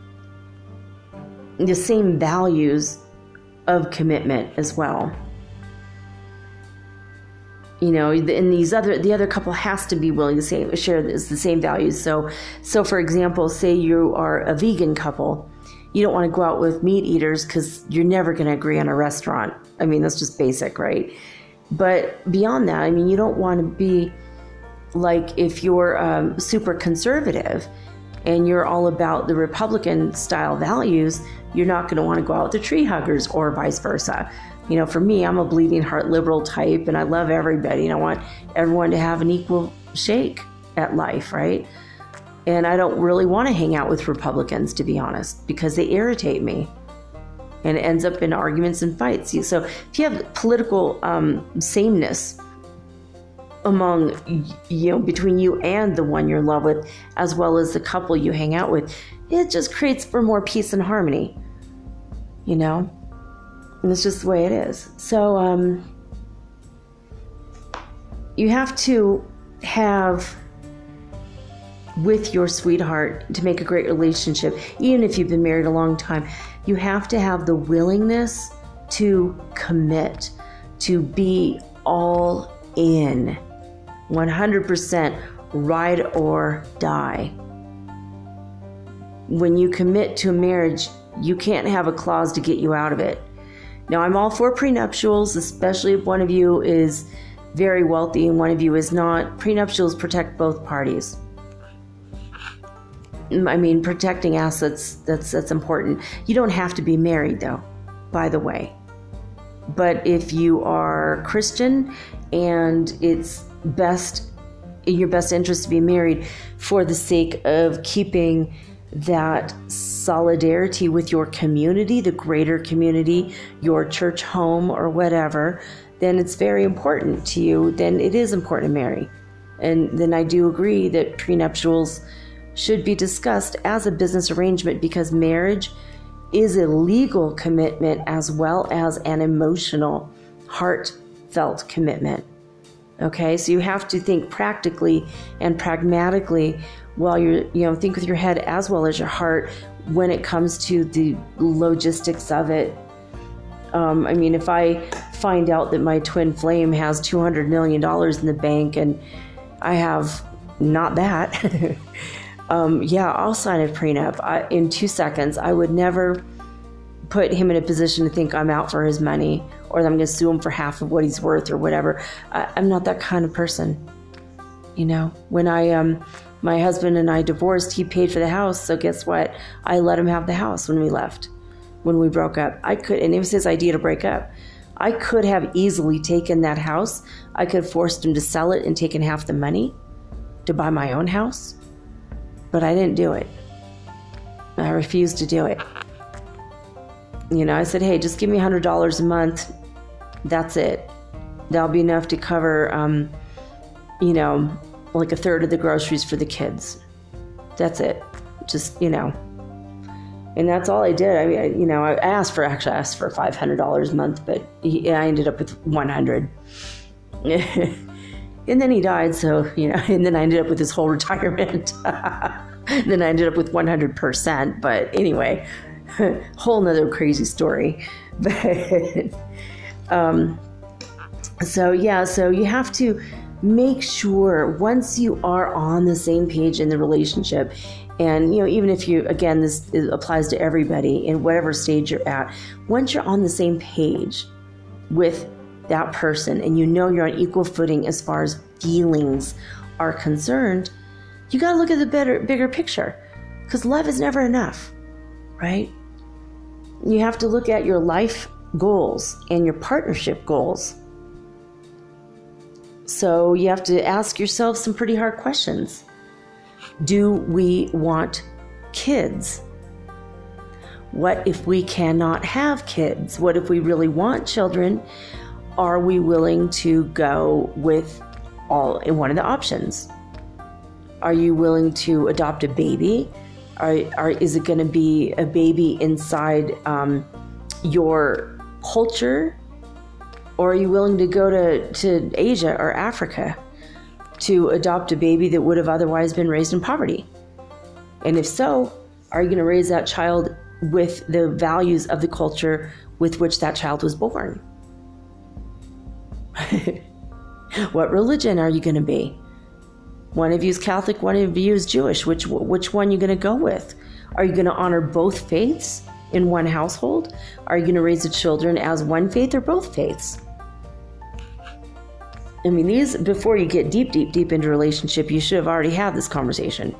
the same values of commitment as well. You know, and these other the other couple has to be willing to say, share this, the same values. So, so for example, say you are a vegan couple, you don't want to go out with meat eaters because you're never going to agree on a restaurant. I mean, that's just basic, right? But beyond that, I mean, you don't want to be like if you're um, super conservative and you're all about the Republican style values, you're not going to want to go out with the tree huggers or vice versa. You know, for me, I'm a bleeding heart liberal type and I love everybody and I want everyone to have an equal shake at life, right? And I don't really want to hang out with Republicans, to be honest, because they irritate me. And it ends up in arguments and fights. So if you have political um, sameness among, you know, between you and the one you're in love with, as well as the couple you hang out with, it just creates for more peace and harmony, you know? And it's just the way it is. So um, you have to have with your sweetheart to make a great relationship, even if you've been married a long time, you have to have the willingness to commit, to be all in, one hundred percent ride or die. When you commit to a marriage, you can't have a clause to get you out of it. Now, I'm all for prenuptials, especially if one of you is very wealthy and one of you is not. Prenuptials protect both parties. I mean, protecting assets, that's that's important. You don't have to be married, though, by the way. But if you are Christian and it's best in your best interest to be married for the sake of keeping that solidarity with your community, the greater community, your church home or whatever, then it's very important to you. Then it is important to marry. And then I do agree that prenuptials should be discussed as a business arrangement because marriage is a legal commitment as well as an emotional, heartfelt commitment. Okay, so you have to think practically and pragmatically while you're, you know, think with your head as well as your heart when it comes to the logistics of it. Um, I mean, if I find out that my twin flame has two hundred million dollars in the bank and I have not that, um, yeah, I'll sign a prenup I, in two seconds. I would never put him in a position to think I'm out for his money or that I'm going to sue him for half of what he's worth or whatever. I, I'm not that kind of person. You know, when I, um, my husband and I divorced, he paid for the house. So guess what? I let him have the house when we left, when we broke up. I could, and it was his idea to break up. I could have easily taken that house. I could have forced him to sell it and taken half the money to buy my own house. But I didn't do it. I refused to do it. You know, I said, hey, just give me one hundred dollars a month. That's it. That'll be enough to cover, um, you know, like a third of the groceries for the kids. That's it. Just, you know. And that's all I did. I mean, I, you know, I asked for, actually I asked for five hundred dollars a month, but he, I ended up with one hundred dollars. And then he died, so, you know, and then I ended up with his whole retirement. Then I ended up with one hundred percent. But anyway, whole nother crazy story. But, um, So yeah, so you have to make sure once you are on the same page in the relationship, and you know, even if you, again, this applies to everybody in whatever stage you're at, once you're on the same page with that person and you know you're on equal footing as far as feelings are concerned, you got to look at the better, bigger picture, because love is never enough, right? You have to look at your life goals and your partnership goals. So you have to ask yourself some pretty hard questions. Do we want kids? What if we cannot have kids? What if we really want children? Are we willing to go with all in one of the options? Are you willing to adopt a baby? Are, are, is it going to be a baby inside um, your culture? Or are you willing to go to, to Asia or Africa to adopt a baby that would have otherwise been raised in poverty? And if so, are you going to raise that child with the values of the culture with which that child was born? What religion are you going to be? One of you is Catholic, one of you is Jewish. Which, which one are you going to go with? Are you going to honor both faiths in one household? Are you going to raise the children as one faith or both faiths? I mean, these, before you get deep, deep, deep into a relationship, you should have already had this conversation.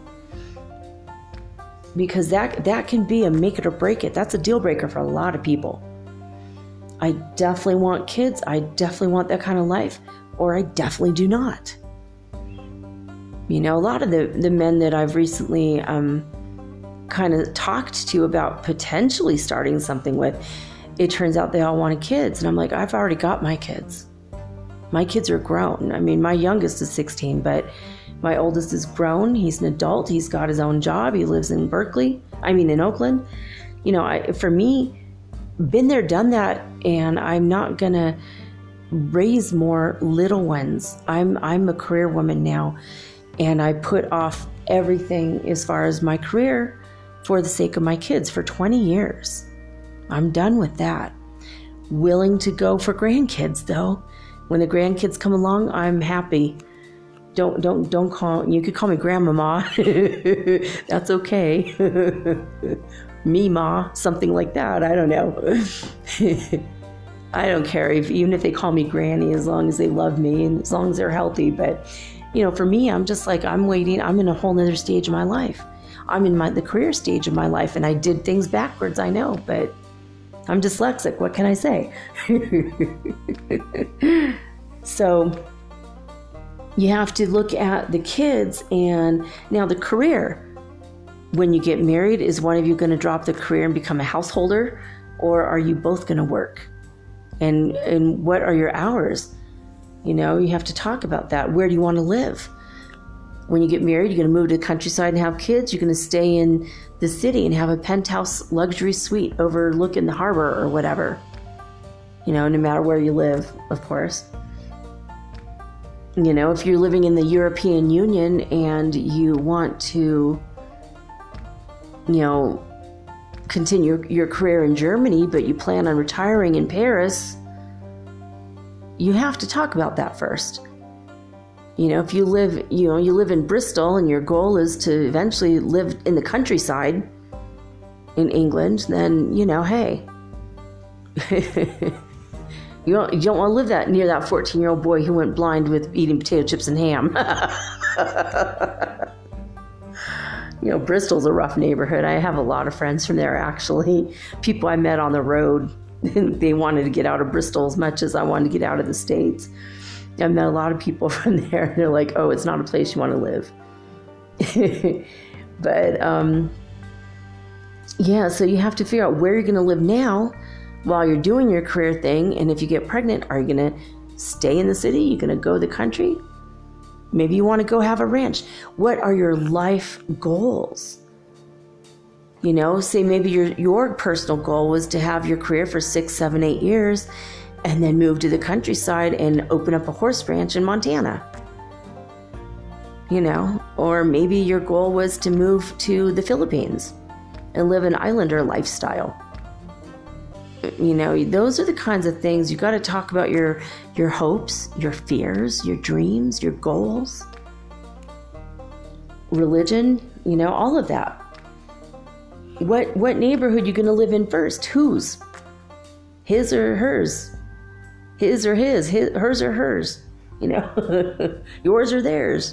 Because that, that can be a make it or break it. That's a deal breaker for a lot of people. I definitely want kids. I definitely want that kind of life. Or I definitely do not. You know, a lot of the, the men that I've recently um, kind of talked to about potentially starting something with, it turns out they all wanted kids. And I'm like, I've already got my kids. My kids are grown. I mean, my youngest is sixteen, but my oldest is grown. He's an adult. He's got his own job. He lives in Berkeley. I mean, in Oakland. You know, I, for me, been there, done that, and I'm not going to raise more little ones. I'm I'm a career woman now, and I put off everything as far as my career for the sake of my kids for twenty years. I'm done with that. Willing to go for grandkids, though. When the grandkids come along, I'm happy. Don't don't don't call. You could call me grandmama. That's okay. Me ma, something like that. I don't know. I don't care if even if they call me granny, as long as they love me and as long as they're healthy. But you know, for me, I'm just like, I'm waiting. I'm in a whole nother stage of my life. I'm in my the career stage of my life, and I did things backwards. I know, but I'm dyslexic. What can I say? So you have to look at the kids and now the career. When you get married, is one of you going to drop the career and become a householder, or are you both going to work? And and what are your hours? You know, you have to talk about that. Where do you want to live? When you get married, you're going to move to the countryside and have kids. You're going to stay in the city and have a penthouse luxury suite overlooking the harbor or whatever. You know, no matter where you live, of course. You know, if you're living in the European Union and you want to, you know, continue your career in Germany, but you plan on retiring in Paris, you have to talk about that first. You know, if you live, you know, you live in Bristol and your goal is to eventually live in the countryside in England, then, you know, hey, you don't, you don't want to live that near that fourteen-year-old boy who went blind with eating potato chips and ham. You know, Bristol's a rough neighborhood. I have a lot of friends from there, actually. People I met on the road, they wanted to get out of Bristol as much as I wanted to get out of the States. I met a lot of people from there, and they're like, oh, it's not a place you want to live. But, um, yeah, so you have to figure out where you're going to live now while you're doing your career thing. And if you get pregnant, are you going to stay in the city? Are you going to go to the country? Maybe you want to go have a ranch. What are your life goals? You know, say maybe your your personal goal was to have your career for six, seven, eight years and then move to the countryside and open up a horse ranch in Montana. You know, or maybe your goal was to move to the Philippines and live an islander lifestyle. You know, those are the kinds of things you got to talk about, your your hopes, your fears, your dreams, your goals, religion, you know, all of that. What what neighborhood you going to live in first? Whose? His or hers? His or his? his hers or hers? You know, yours or theirs?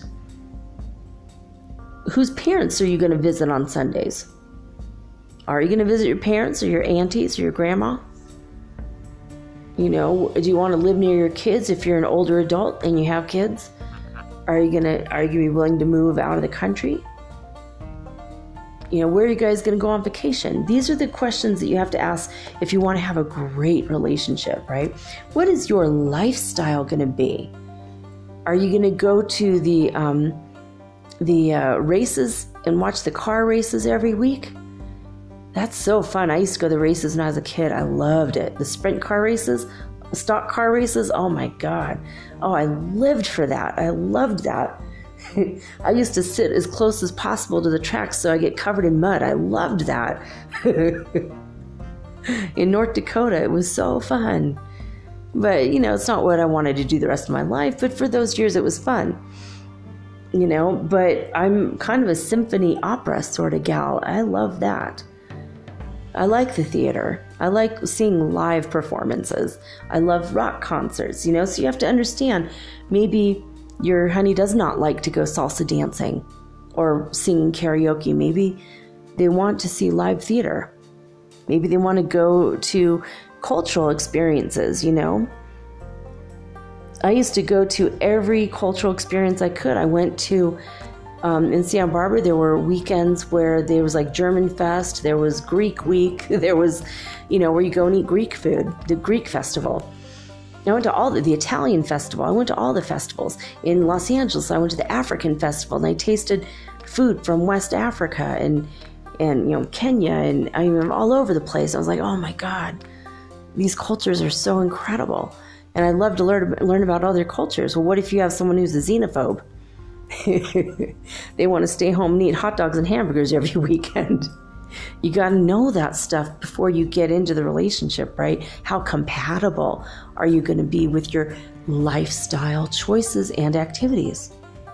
Whose parents are you going to visit on Sundays? Are you going to visit your parents or your aunties or your grandma? You know, do you want to live near your kids if you're an older adult and you have kids? Are you going to are you going to be willing to move out of the country? You know, where are you guys going to go on vacation? These are the questions that you have to ask if you want to have a great relationship, right? What is your lifestyle going to be? Are you going to go to the um, the uh, races and watch the car races every week? That's so fun. I used to go to the races when I was a kid. I loved it. The sprint car races, stock car races. Oh my God. Oh, I lived for that. I loved that. I used to sit as close as possible to the tracks so I get covered in mud. I loved that. In North Dakota, it was so fun. But, you know, it's not what I wanted to do the rest of my life. But for those years, it was fun. You know, but I'm kind of a symphony opera sort of gal. I love that. I like the theater. I like seeing live performances. I love rock concerts, you know, so you have to understand, maybe your honey does not like to go salsa dancing or singing karaoke. Maybe they want to see live theater. Maybe they want to go to cultural experiences, you know. I used to go to every cultural experience I could. I went to Um, in Santa Barbara, there were weekends where there was like German Fest, there was Greek Week, there was, you know, where you go and eat Greek food, the Greek festival. I went to all the, the Italian festival. I went to all the festivals. In Los Angeles, I went to the African festival and I tasted food from West Africa and, and you know, Kenya, and I mean, all over the place. I was like, oh my God, these cultures are so incredible. And I love to learn, learn about other cultures. Well, what if you have someone who's a xenophobe? They want to stay home and eat hot dogs and hamburgers every weekend. You got to know that stuff before you get into the relationship, right? How compatible are you going to be with your lifestyle choices and activities?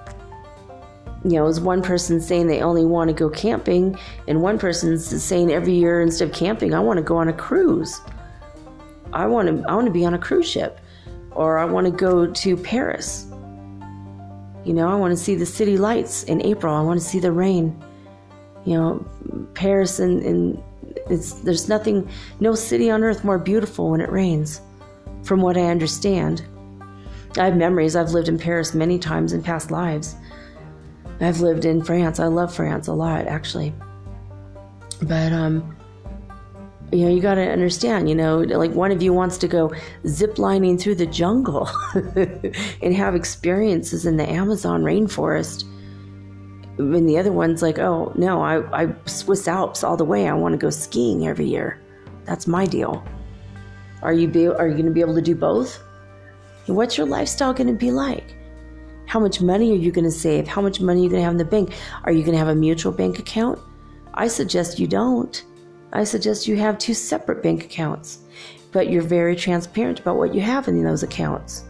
You know, is one person saying they only want to go camping, and one person's saying every year instead of camping, I want to go on a cruise. I want to I want to be on a cruise ship, or I want to go to Paris. You know, I want to see the city lights in April. I want to see the rain. You know, Paris and, and it's there's nothing, no city on earth more beautiful when it rains, from what I understand. I have memories. I've lived in Paris many times in past lives. I've lived in France. I love France a lot, actually. But, um, you know, you got to understand, you know, like one of you wants to go zip lining through the jungle and have experiences in the Amazon rainforest. And the other one's like, oh, no, I, I Swiss Alps all the way. I want to go skiing every year. That's my deal. Are you be, are you going to be able to do both? What's your lifestyle going to be like? How much money are you going to save? How much money are you going to have in the bank? Are you going to have a mutual bank account? I suggest you don't. I suggest you have two separate bank accounts, but you're very transparent about what you have in those accounts.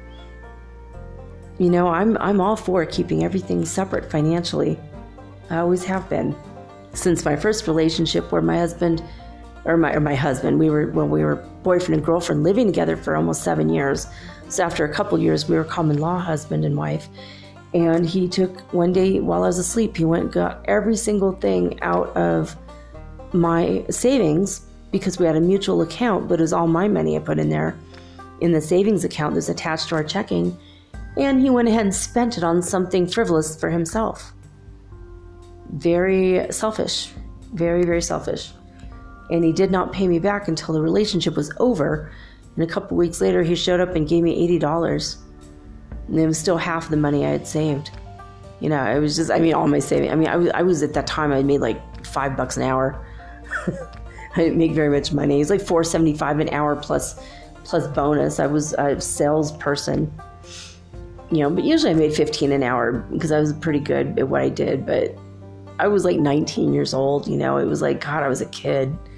You know, I'm I'm all for keeping everything separate financially. I always have been. Since my first relationship, where my husband, or my or my husband, we were when we were boyfriend and girlfriend living together for almost seven years. So after a couple years, we were common law husband and wife. And he took one day while I was asleep, he went and got every single thing out of my savings, because we had a mutual account, but it was all my money I put in there in the savings account that's attached to our checking. And he went ahead and spent it on something frivolous for himself. Very selfish, very, very selfish. And he did not pay me back until the relationship was over. And a couple weeks later, he showed up and gave me eighty dollars. And it was still half the money I had saved. You know, it was just, I mean, all my savings. I mean, I was, I was at that time, I made like five bucks an hour. I didn't make very much money. It was like four seventy-five an hour plus plus bonus. I was a salesperson, you know, but usually I made fifteen an hour because I was pretty good at what I did. But I was like nineteen years old, you know. It was like, God, I was a kid.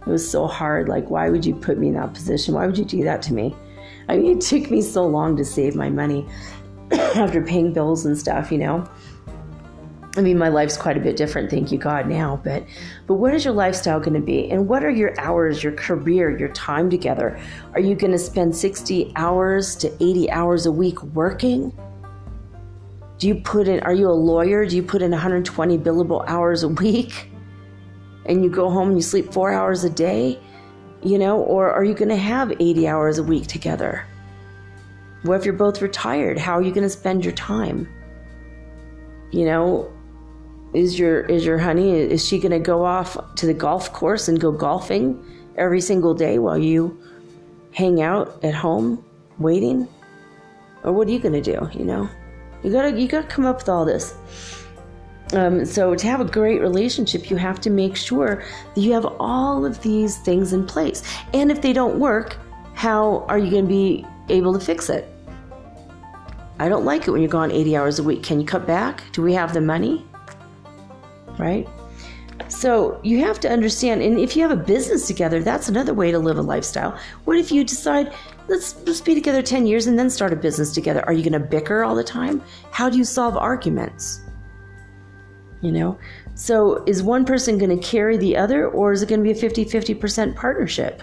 It was so hard. Like, why would you put me in that position? Why would you do that to me? I mean, it took me so long to save my money after paying bills and stuff, you know. I mean, my life's quite a bit different, thank you God, now. But but what is your lifestyle going to be? And what are your hours, your career, your time together? Are you going to spend sixty hours to eighty hours a week working? Do you put in, are you a lawyer? Do you put in one hundred twenty billable hours a week? And you go home and you sleep four hours a day? You know, or are you going to have eighty hours a week together? What if you're both retired? How are you going to spend your time? You know, is your is your honey, is she going to go off to the golf course and go golfing every single day while you hang out at home waiting? Or what are you going to do, you know? You gotta you gotta come up with all this. Um, so to have a great relationship, you have to make sure that you have all of these things in place. And if they don't work, how are you going to be able to fix it? I don't like it when you're gone eighty hours a week. Can you cut back? Do we have the money? Right? So you have to understand, and if you have a business together, that's another way to live a lifestyle. What if you decide, let's, let's be together ten years and then start a business together? Are you going to bicker all the time? How do you solve arguments? You know, so is one person going to carry the other, or is it going to be a fifty-fifty percent partnership?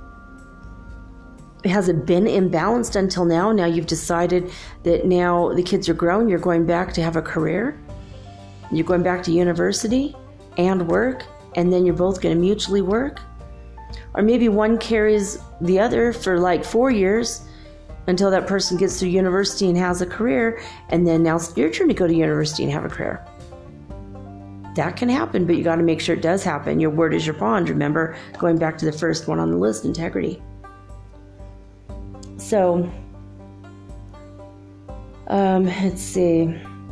Has it been imbalanced until now? Now you've decided that now the kids are grown, you're going back to have a career, you're going back to university and work, and then you're both going to mutually work? Or maybe one carries the other for like four years until that person gets through university and has a career, and then now it's your turn to go to university and have a career. That can happen, but you got to make sure it does happen. Your word is your bond. Remember, going back to the first one on the list, integrity. So, um, let's see.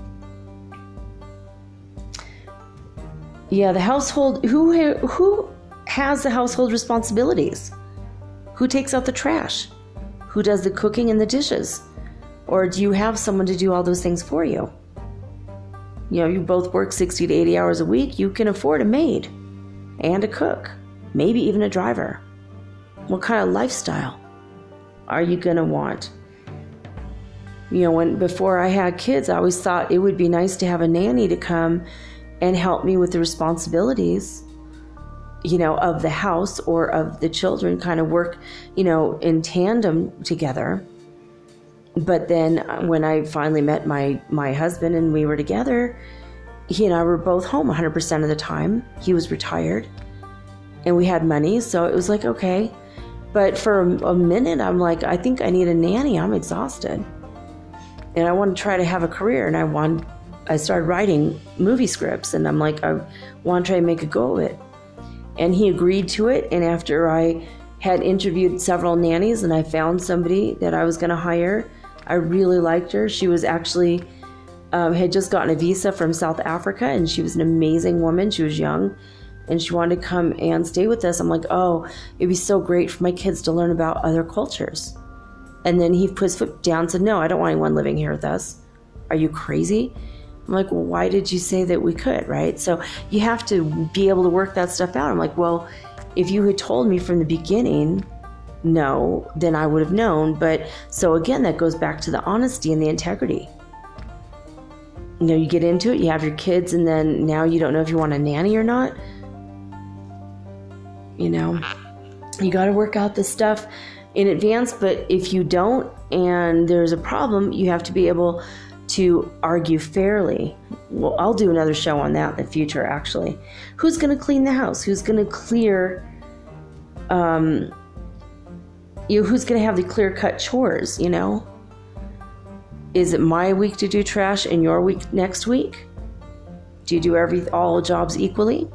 Yeah, the household, who who has the household responsibilities? Who takes out the trash? Who does the cooking and the dishes? Or do you have someone to do all those things for you? You know, you both work sixty to eighty hours a week, you can afford a maid and a cook, maybe even a driver. What kind of lifestyle are you going to want? You know, when before I had kids, I always thought it would be nice to have a nanny to come and help me with the responsibilities, you know, of the house or of the children, kind of work, you know, in tandem together. But then when I finally met my, my husband and we were together, he and I were both home one hundred percent of the time. He was retired and we had money. So it was like, okay. But for a minute, I'm like, I think I need a nanny. I'm exhausted. And I want to try to have a career. And I want, I started writing movie scripts. And I'm like, I want to try to make a go of it. And he agreed to it. And after I had interviewed several nannies and I found somebody that I was going to hire, I really liked her. She was actually, um, had just gotten a visa from South Africa, and she was an amazing woman. She was young, and she wanted to come and stay with us. I'm like, oh, it'd be so great for my kids to learn about other cultures. And then he put his foot down and said, no, I don't want anyone living here with us. Are you crazy? I'm like, well, why did you say that we could, right? So you have to be able to work that stuff out. I'm like, well, if you had told me from the beginning, no, then I would have known. But so again, that goes back to the honesty and the integrity. You know, you get into it, you have your kids, and then now you don't know if you want a nanny or not. You know, you got to work out this stuff in advance. But if you don't, and there's a problem, you have to be able to argue fairly. Well, I'll do another show on that in the future, actually. Who's going to clean the house? Who's going to clear, um, you know, who's going to have the clear-cut chores, you know? Is it my week to do trash and your week next week? Do you do every all jobs equally?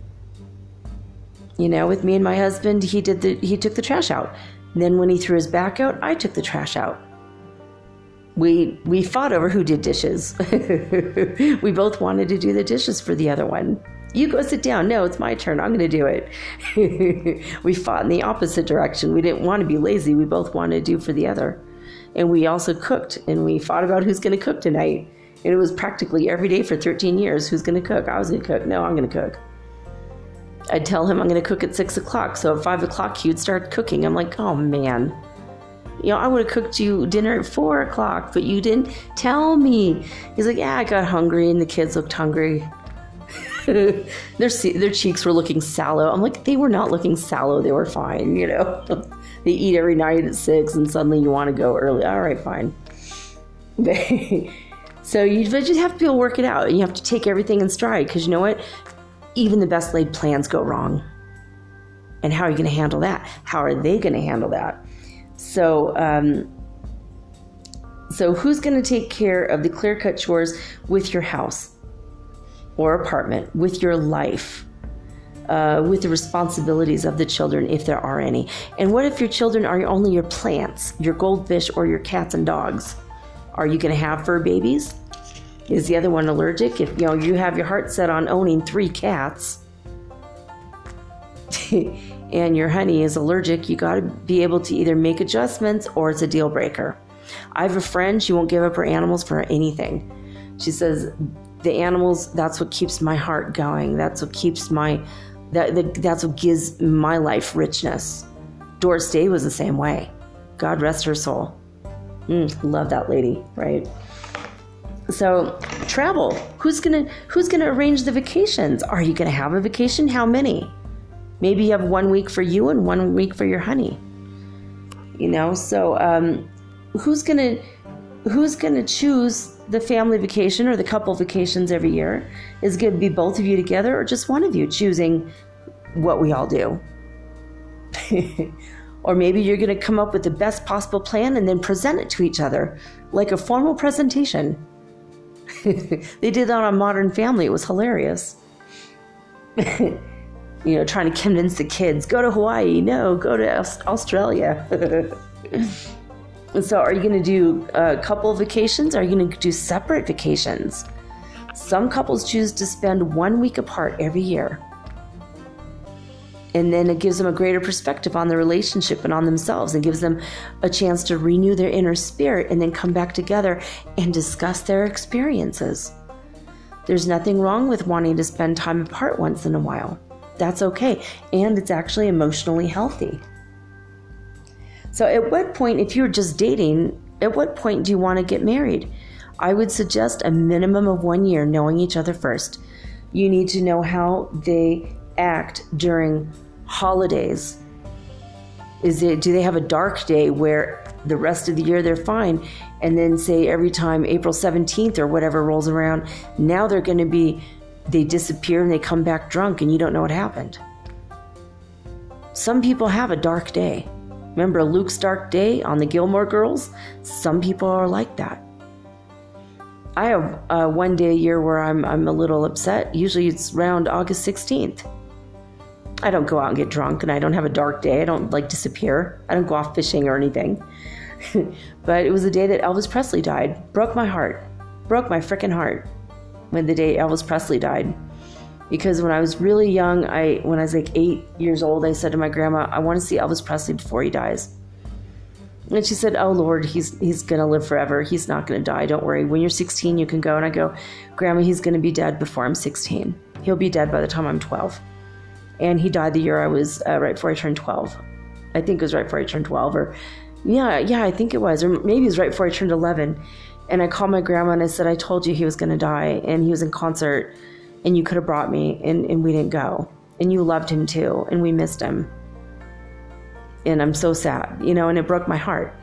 You know, with me and my husband, he did the he took the trash out. And then when he threw his back out, I took the trash out. We we fought over who did dishes. We both wanted to do the dishes for the other one. You go sit down. No, it's my turn. I'm going to do it. We fought in the opposite direction. We didn't want to be lazy. We both wanted to do for the other. And we also cooked, and we fought about who's going to cook tonight. And it was practically every day for thirteen years. Who's going to cook? I was going to cook. No, I'm going to cook. I'd tell him I'm going to cook at six o'clock. So at five o'clock, he would start cooking. I'm like, oh man, you know, I would have cooked you dinner at four o'clock, but you didn't tell me. He's like, yeah, I got hungry and the kids looked hungry. their, their cheeks were looking sallow. I'm like, they were not looking sallow. They were fine. You know, they eat every night at six and suddenly you want to go early. All right, fine. So you just have to be able to work it out. And you have to take everything in stride, because you know what? Even the best laid plans go wrong. And how are you going to handle that? How are they going to handle that? So, um, so who's going to take care of the clear-cut chores with your house or apartment, with your life, uh, with the responsibilities of the children, if there are any? And what if your children are only your plants, your goldfish, or your cats and dogs? Are you going to have fur babies? Is the other one allergic? If you know you have your heart set on owning three cats and your honey is allergic, you got to be able to either make adjustments or it's a deal breaker. I have a friend, she won't give up her animals for anything. She says, the animals, that's what keeps my heart going. That's what keeps my, that, that that's what gives my life richness. Doris Day was the same way. God rest her soul. Mm, love that lady, right? So travel. Who's gonna who's gonna arrange the vacations? Are you gonna have a vacation? How many? Maybe you have one week for you and one week for your honey. You know, so um, who's gonna who's gonna choose the family vacation or the couple vacations every year? Is it gonna be both of you together or just one of you choosing what we all do? Or maybe you're gonna come up with the best possible plan and then present it to each other like a formal presentation. They did that on Modern Family. It was hilarious. You know, trying to convince the kids, go to Hawaii. No, go to Aust- Australia. So are you going to do uh, couple vacations? Are you going to do separate vacations? Some couples choose to spend one week apart every year. And then it gives them a greater perspective on the relationship and on themselves, and gives them a chance to renew their inner spirit and then come back together and discuss their experiences. There's nothing wrong with wanting to spend time apart once in a while. That's okay. And it's actually emotionally healthy. So at what point, if you're just dating, at what point do you want to get married? I would suggest a minimum of one year knowing each other first. You need to know how they act during holidays. Is it, do they have a dark day where the rest of the year they're fine, and then say every time April seventeenth or whatever rolls around, now they're going to be, they disappear and they come back drunk and you don't know what happened? Some people have a dark day. Remember Luke's dark day on the Gilmore Girls? Some people are like that. I have uh, one day a year where I'm I'm a little upset. Usually it's around August sixteenth. I don't go out and get drunk, and I don't have a dark day. I don't like disappear. I don't go off fishing or anything. But it was the day that Elvis Presley died. Broke my heart. Broke my frickin' heart when the day Elvis Presley died. Because when I was really young, I when I was like eight years old, I said to my grandma, I want to see Elvis Presley before he dies. And she said, oh, Lord, he's he's going to live forever. He's not going to die. Don't worry. When you're sixteen, you can go. And I go, Grandma, he's going to be dead before I'm sixteen. He'll be dead by the time I'm twelve. And he died the year I was, uh, right before I turned twelve. I think it was right before I turned twelve. Or, yeah, yeah, I think it was. Or maybe it was right before I turned eleven. And I called my grandma and I said, I told you he was going to die. And he was in concert. And you could have brought me. And, and we didn't go. And you loved him too. And we missed him. And I'm so sad, you know, and it broke my heart.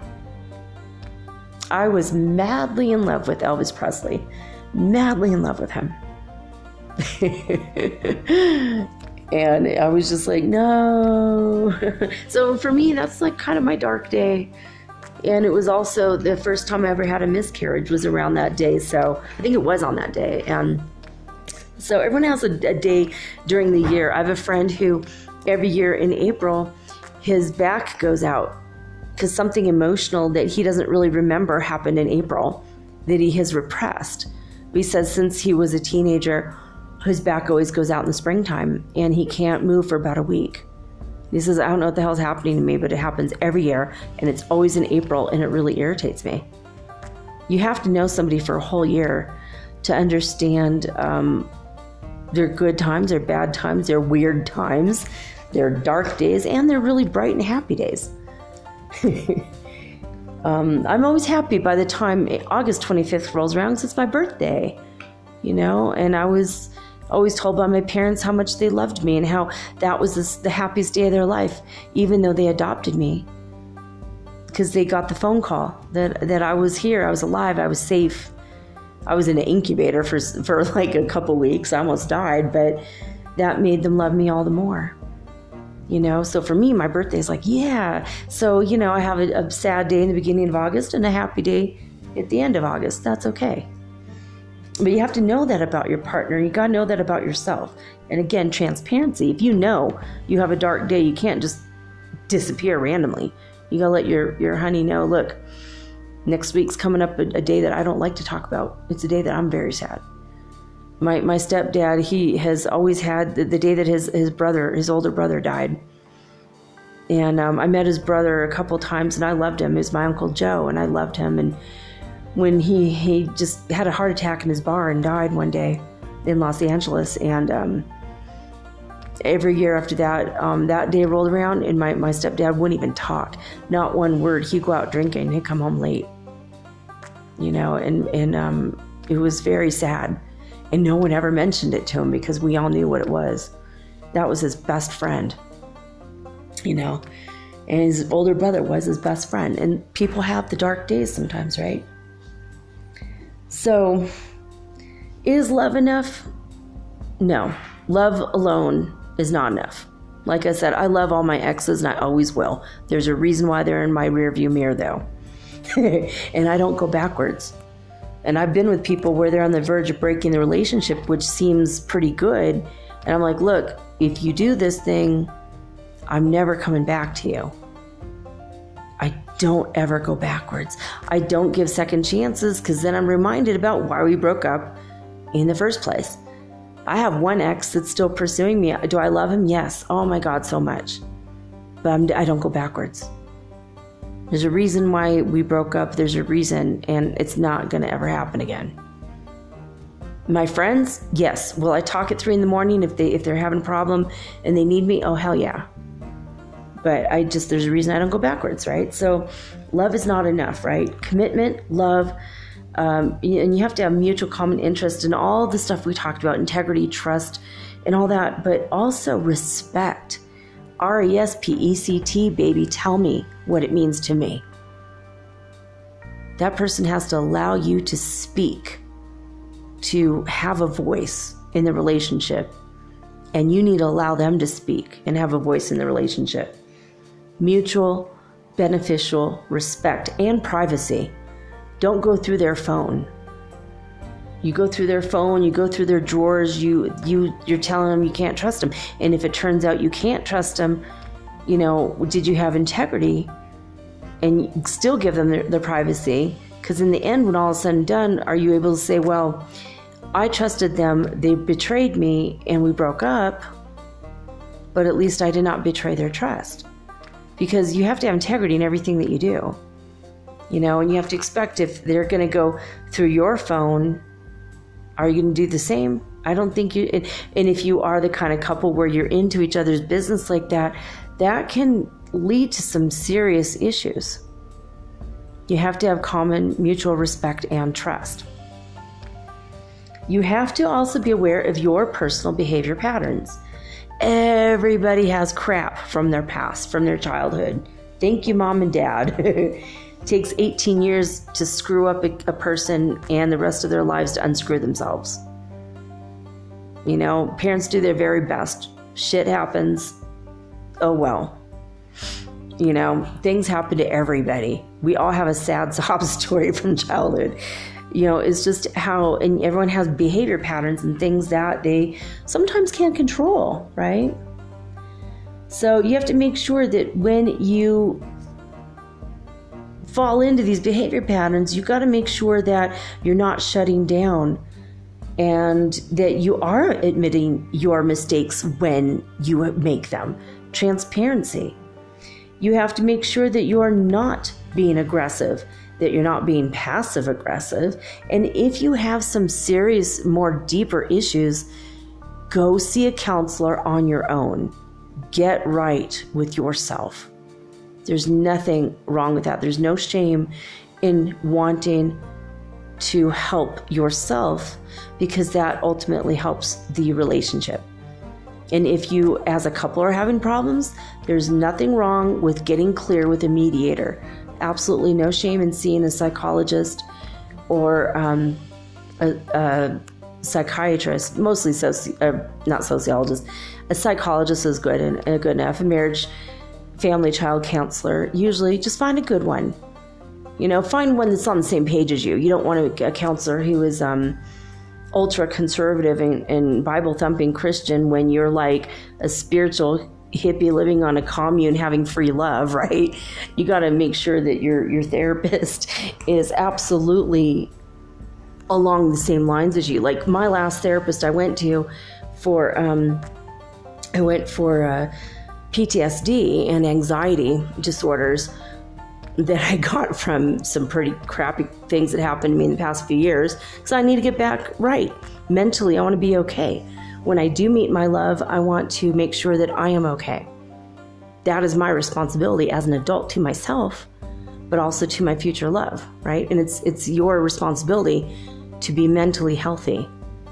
I was madly in love with Elvis Presley. Madly in love with him. And I was just like, no. So for me, that's like kind of my dark day. And it was also the first time I ever had a miscarriage was around that day. So I think it was on that day. And so everyone has a, a day during the year. I have a friend who every year in April, his back goes out because something emotional that he doesn't really remember happened in April that he has repressed. But he says since he was a teenager, his back always goes out in the springtime and he can't move for about a week. He says, I don't know what the hell's happening to me, but it happens every year and it's always in April and it really irritates me. You have to know somebody for a whole year to understand um, they're good times, they're bad times, they're weird times, they're dark days, and they're really bright and happy days. um, I'm always happy by the time August twenty-fifth rolls around because it's my birthday, you know, and I was always told by my parents how much they loved me and how that was this, the happiest day of their life, even though they adopted me. Because they got the phone call that, that I was here, I was alive, I was safe. I was in an incubator for for like a couple weeks. I almost died, but that made them love me all the more. You know, so for me, my birthday is like, yeah. So, you know, I have a, a sad day in the beginning of August and a happy day at the end of August. That's okay. But you have to know that about your partner. You got to know that about yourself. And again, transparency. If you know you have a dark day, you can't just disappear randomly. You got to let your, your honey know, look, next week's coming up a, a day that I don't like to talk about. It's a day that I'm very sad. My my stepdad, he has always had the, the day that his, his brother, his older brother died. And um, I met his brother a couple times and I loved him. He was my Uncle Joe and I loved him. And when he, he just had a heart attack in his bar and died one day in Los Angeles. And um, every year after that, um, that day rolled around and my, my stepdad wouldn't even talk. Not one word. He'd go out drinking. He'd come home late. You know, and, and um, it was very sad. And no one ever mentioned it to him because we all knew what it was. That was his best friend. You know, and his older brother was his best friend. And people have the dark days sometimes, right? So, is love enough? No. Love alone is not enough. Like I said, I love all my exes and I always will. There's a reason why they're in my rearview mirror though. And I don't go backwards. And I've been with people where they're on the verge of breaking the relationship, which seems pretty good. And I'm like, look, if you do this thing, I'm never coming back to you. I don't ever go backwards. I don't give second chances because then I'm reminded about why we broke up in the first place. I have one ex that's still pursuing me. Do I love him? Yes. Oh my God, so much. But I'm, I don't go backwards. There's a reason why we broke up. There's a reason, and it's not going to ever happen again. My friends, yes. Will I talk at three in the morning if they if they're having a problem and they need me? Oh, hell yeah. But I just, there's a reason I don't go backwards, right? So love is not enough, right? Commitment, love, um, and you have to have mutual common interest in all the stuff we talked about, integrity, trust, and all that, but also respect. R E S P E C T, baby, tell me what it means to me. That person has to allow you to speak, to have a voice in the relationship, and you need to allow them to speak and have a voice in the relationship. Mutual, beneficial respect and privacy. Don't go through their phone. You go through their phone, you go through their drawers, you, you, you're telling them you can't trust them. And if it turns out you can't trust them, you know, did you have integrity? And still give them their, their privacy. Because in the end, when all is said and done, are you able to say, well, I trusted them, they betrayed me, and we broke up, but at least I did not betray their trust. Because you have to have integrity in everything that you do. You know, and you have to expect if they're going to go through your phone, are you going to do the same? I don't think you, and, and if you are the kind of couple where you're into each other's business like that, that can lead to some serious issues. You have to have common mutual respect and trust. You have to also be aware of your personal behavior patterns. Everybody has crap from their past, from their childhood. Thank you, mom and dad. It takes eighteen years to screw up a, a person and the rest of their lives to unscrew themselves. You know, parents do their very best. Shit happens. Oh well. You know, things happen to everybody. We all have a sad sob story from childhood. You know, it's just how, and everyone has behavior patterns and things that they sometimes can't control, right? So you have to make sure that when you fall into these behavior patterns, you got to make sure that you're not shutting down and that you are admitting your mistakes when you make them. Transparency. You have to make sure that you are not being aggressive, that you're not being passive aggressive. And if you have some serious, more deeper issues, Go see a counselor on your own. Get right with yourself. There's nothing wrong with that. There's no shame in wanting to help yourself, because that ultimately helps the relationship. And if you as a couple are having problems, there's nothing wrong with getting clear with a mediator. Absolutely no shame in seeing a psychologist or um, a, a psychiatrist, mostly soci- uh, not sociologist. A psychologist is good and, and good enough. A marriage, family, child counselor, usually just find a good one. You know, find one that's on the same page as you. You don't want a, a counselor who is um, ultra conservative and, and Bible thumping Christian when you're like a spiritual hippie living on a commune having free love, right? You got to make sure that your your therapist is absolutely along the same lines as you. Like my last therapist I went to for um, I went for uh, P T S D and anxiety disorders that I got from some pretty crappy things that happened to me in the past few years, because I need to get back right. Mentally, I want to be okay. When I do meet my love, I want to make sure that I am okay. That is my responsibility as an adult to myself, but also to my future love, right? And it's it's your responsibility to be mentally healthy.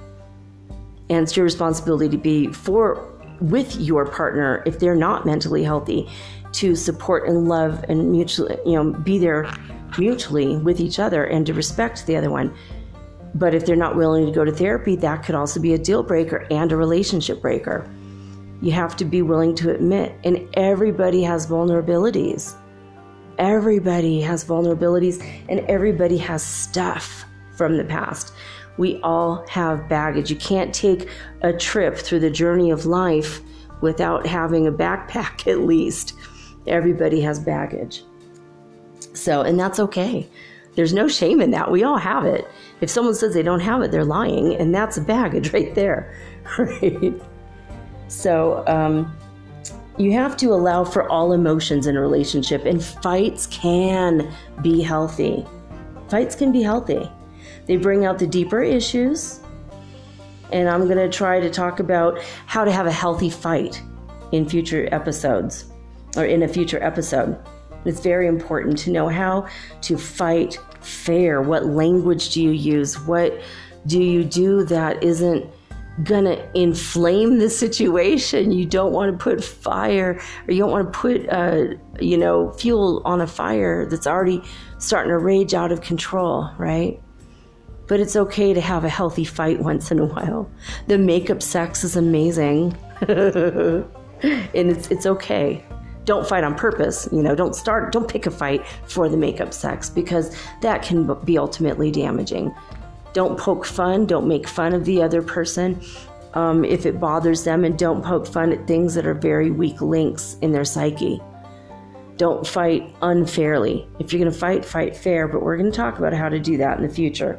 And it's your responsibility to be for with your partner if they're not mentally healthy, to support and love and mutually, you know, be there mutually with each other and to respect the other one. But if they're not willing to go to therapy, that could also be a deal breaker and a relationship breaker. You have to be willing to admit, and everybody has vulnerabilities. Everybody has vulnerabilities and everybody has stuff from the past. We all have baggage. You can't take a trip through the journey of life without having a backpack at least. Everybody has baggage. So, and that's okay. There's no shame in that. We all have it. If someone says they don't have it, they're lying, and that's a baggage right there, right? So, um, you have to allow for all emotions in a relationship, and fights can be healthy. Fights can be healthy. They bring out the deeper issues, and I'm going to try to talk about how to have a healthy fight in future episodes, or in a future episode. It's very important to know how to fight fair. What language do you use? What do you do that isn't gonna inflame the situation? You don't want to put fire, or you don't want to put, uh, you know, fuel on a fire that's already starting to rage out of control, right? But it's okay to have a healthy fight once in a while. The makeup sex is amazing, and it's it's okay. Don't fight on purpose, you know, don't start, don't pick a fight for the makeup sex, because that can be ultimately damaging. Don't poke fun, don't make fun of the other person um, if it bothers them, and don't poke fun at things that are very weak links in their psyche. Don't fight unfairly. If you're going to fight, fight fair, but we're going to talk about how to do that in the future.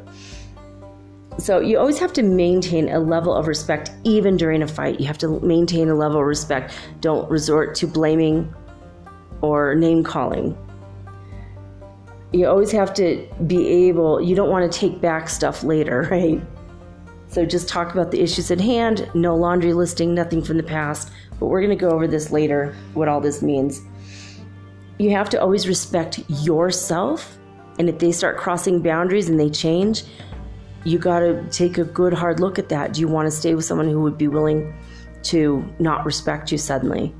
So you always have to maintain a level of respect even during a fight. You have to maintain a level of respect. Don't resort to blaming or name calling. You always have to be able, you don't want to take back stuff later, right? So just talk about the issues at hand, no laundry listing, nothing from the past. But we're going to go over this later, what all this means. You have to always respect yourself. And if they start crossing boundaries and they change, you got to take a good hard look at that. Do you want to stay with someone who would be willing to not respect you suddenly?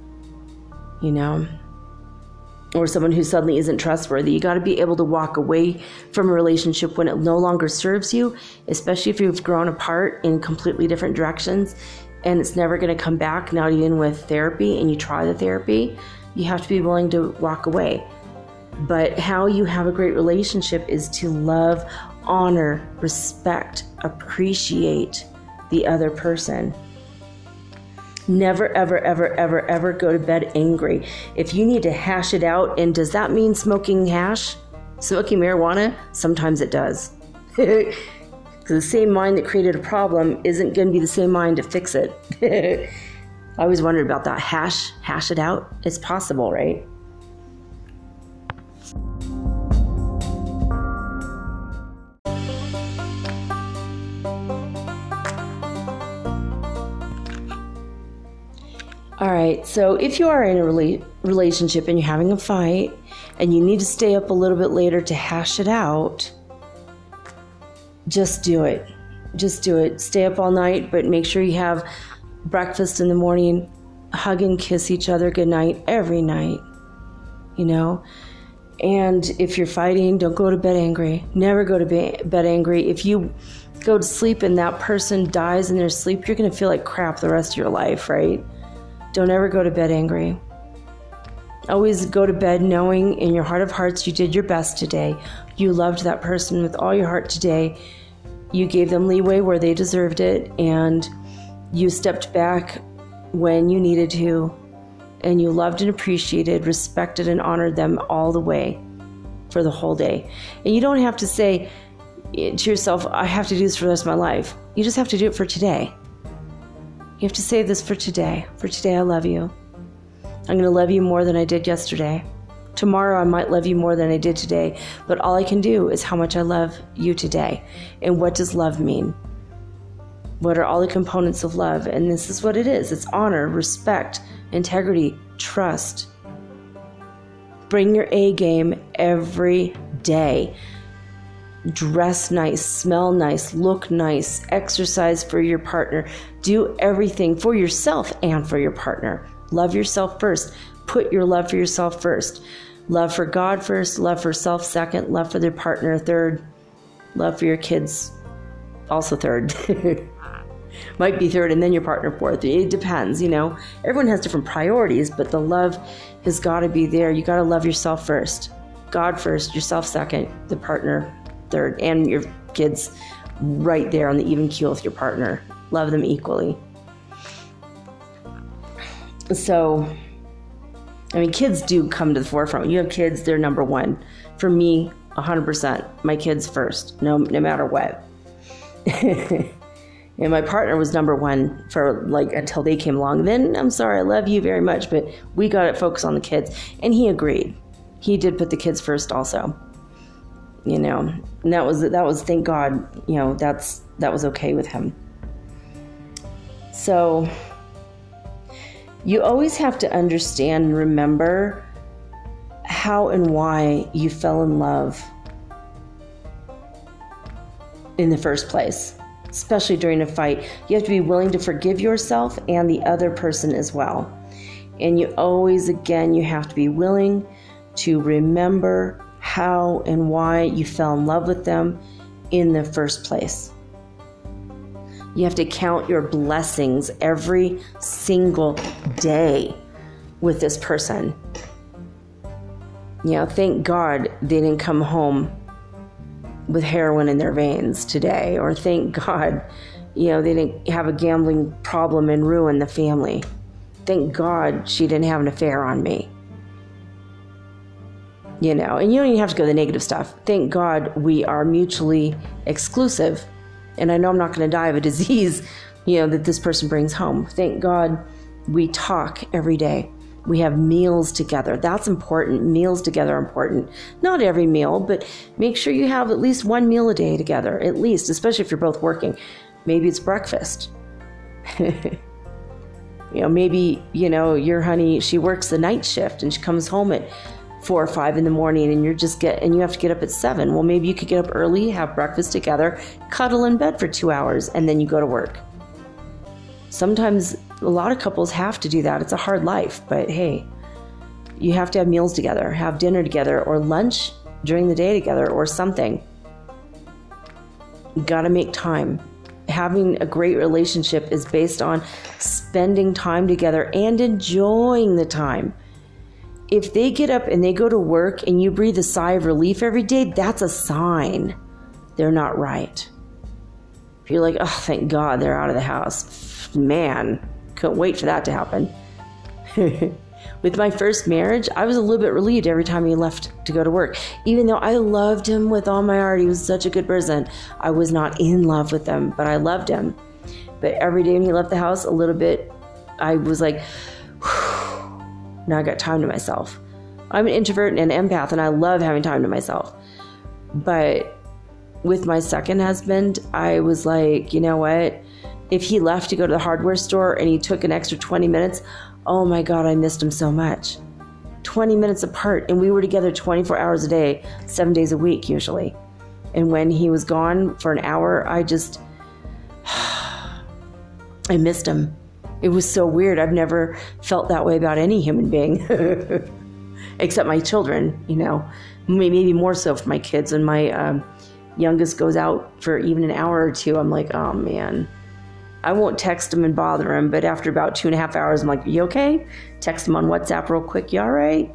You know? Or someone who suddenly isn't trustworthy. You got to be able to walk away from a relationship when it no longer serves you, especially if you've grown apart in completely different directions and it's never going to come back, not even with therapy, and you try the therapy. You have to be willing to walk away. But how you have a great relationship is to love, honor, respect, appreciate the other person. Never, ever, ever, ever, ever go to bed angry. If you need to hash it out, and does that mean smoking hash? Smoking marijuana? Sometimes it does. Because the same mind that created a problem isn't going to be the same mind to fix it. I always wondered about that. Hash, hash it out. It's possible, right? All right, so if you are in a rela- relationship and you're having a fight and you need to stay up a little bit later to hash it out, just do it. Just do it. Stay up all night, but make sure you have breakfast in the morning. Hug and kiss each other goodnight every night, you know? And if you're fighting, don't go to bed angry. Never go to be- bed angry. If you go to sleep and that person dies in their sleep, you're going to feel like crap the rest of your life, right? Don't ever go to bed angry. Always go to bed knowing in your heart of hearts you did your best today. You loved that person with all your heart today. You gave them leeway where they deserved it, and you stepped back when you needed to, and you loved and appreciated, respected and honored them all the way for the whole day. And you don't have to say to yourself, I have to do this for the rest of my life. You just have to do it for today. You have to say this for today. For today, I love you. I'm going to love you more than I did yesterday. Tomorrow, I might love you more than I did today. But all I can do is how much I love you today. And what does love mean? What are all the components of love? And this is what it is. It's honor, respect, integrity, trust. Bring your A game every day. Dress nice, smell nice, look nice, exercise for your partner. Do everything for yourself and for your partner. Love yourself first. Put your love for yourself first. Love for God first, love for self second, love for their partner third, love for your kids also third. Might be third and then your partner fourth. It depends, you know. Everyone has different priorities, but the love has got to be there. You got to love yourself first. God first, yourself second, the partner third, and your kids right there on the even keel with your partner. Love them equally. So, I mean, kids do come to the forefront. You have kids, they're number one. For me, one hundred percent. My kids first, no, no matter what. And my partner was number one for like until they came along. Then I'm sorry, I love you very much, but we got to focus on the kids. And he agreed. He did put the kids first also. You know, and that was that was thank God. You know, that's that was okay with him. So you always have to understand and remember how and why you fell in love in the first place. Especially during a fight, you have to be willing to forgive yourself and the other person as well. And you always, again, you have to be willing to remember how and why you fell in love with them in the first place. You have to count your blessings every single day with this person. You know, thank God they didn't come home with heroin in their veins today, or thank God, you know, they didn't have a gambling problem and ruin the family. Thank God she didn't have an affair on me. You know, and you don't even have to go to the negative stuff. Thank God we are mutually exclusive. And I know I'm not going to die of a disease, you know, that this person brings home. Thank God we talk every day. We have meals together. That's important. Meals together are important. Not every meal, but make sure you have at least one meal a day together, at least, especially if you're both working. Maybe it's breakfast. You know, maybe, you know, your honey, she works the night shift and she comes home at four or five in the morning and you're just get, and you have to get up at seven. Well, maybe you could get up early, have breakfast together, cuddle in bed for two hours, and then you go to work. Sometimes a lot of couples have to do that. It's a hard life, but hey, you have to have meals together, have dinner together, or lunch during the day together, or something. You gotta make time. Having a great relationship is based on spending time together and enjoying the time. If they get up and they go to work and you breathe a sigh of relief every day, that's a sign they're not right. If you're like, oh, thank God they're out of the house. Man, couldn't wait for that to happen. With my first marriage, I was a little bit relieved every time he left to go to work. Even though I loved him with all my heart, he was such a good person. I was not in love with him, but I loved him. But every day when he left the house, a little bit, I was like, whew, now I got time to myself. I'm an introvert and an empath, and I love having time to myself. But with my second husband, I was like, you know what? if he left to go to the hardware store and he took an extra twenty minutes, oh my God, I missed him so much. twenty minutes apart, and we were together twenty-four hours a day, seven days a week usually. And when he was gone for an hour, I just, I missed him. It was so weird. I've never felt that way about any human being, except my children, you know, maybe more so for my kids. When my um, youngest goes out for even an hour or two, I'm like, oh man. I won't text him and bother him, but after about two and a half hours, I'm like, you okay? Text him on WhatsApp real quick. You all right?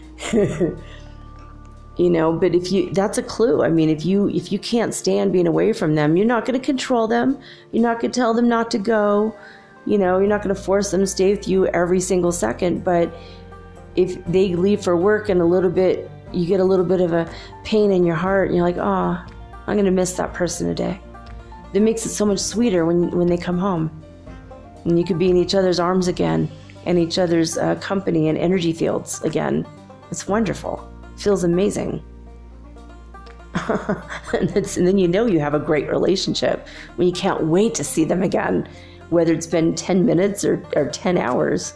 You know, but if you, that's a clue. I mean, if you, if you can't stand being away from them, you're not going to control them. You're not going to tell them not to go. You know, you're not going to force them to stay with you every single second. But if they leave for work and a little bit, you get a little bit of a pain in your heart and you're like, oh, I'm going to miss that person today. That makes it so much sweeter when, when they come home. And you could be in each other's arms again and each other's uh, company and energy fields again. It's wonderful. It feels amazing. and, it's, and then you know you have a great relationship when you can't wait to see them again, whether it's been ten minutes or, or ten hours.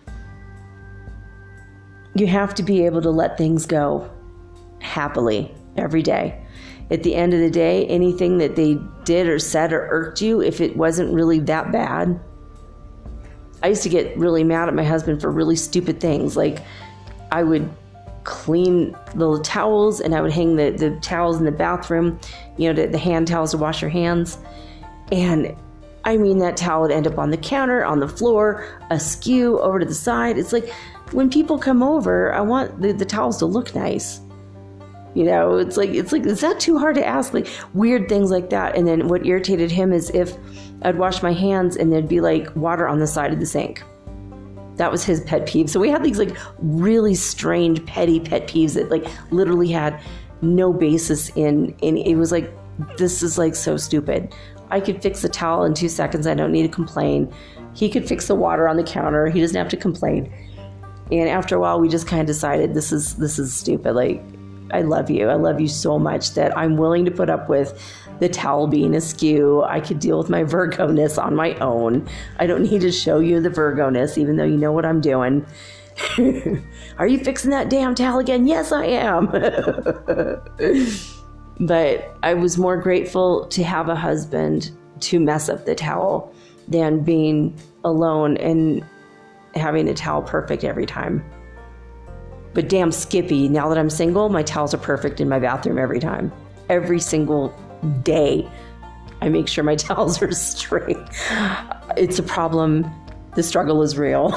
You have to be able to let things go happily every day. At the end of the day, anything that they did or said or irked you, if it wasn't really that bad. I used to get really mad at my husband for really stupid things. Like I would clean the towels and I would hang the, the towels in the bathroom, you know, the, the hand towels to wash your hands. And I mean, that towel would end up on the counter, on the floor, askew, over to the side. It's like when people come over, I want the, the towels to look nice. You know, it's like, it's like, is that too hard to ask? Like weird things like that. And then what irritated him is if I'd wash my hands and there'd be like water on the side of the sink. That was his pet peeve. So we had these like really strange, petty pet peeves that like literally had no basis in, in it was like, this is like so stupid. I could fix the towel in two seconds. I don't need to complain. He could fix the water on the counter. He doesn't have to complain. And after a while, we just kind of decided this is, this is stupid. Like, I love you. I love you so much that I'm willing to put up with the towel being askew. I could deal with my Virgo-ness on my own. I don't need to show you the Virgo-ness, even though you know what I'm doing. Are you fixing that damn towel again? Yes, I am. But I was more grateful to have a husband to mess up the towel than being alone and having a towel perfect every time. But damn Skippy, now that I'm single, my towels are perfect in my bathroom every time. Every single day, I make sure my towels are straight. It's a problem. The struggle is real.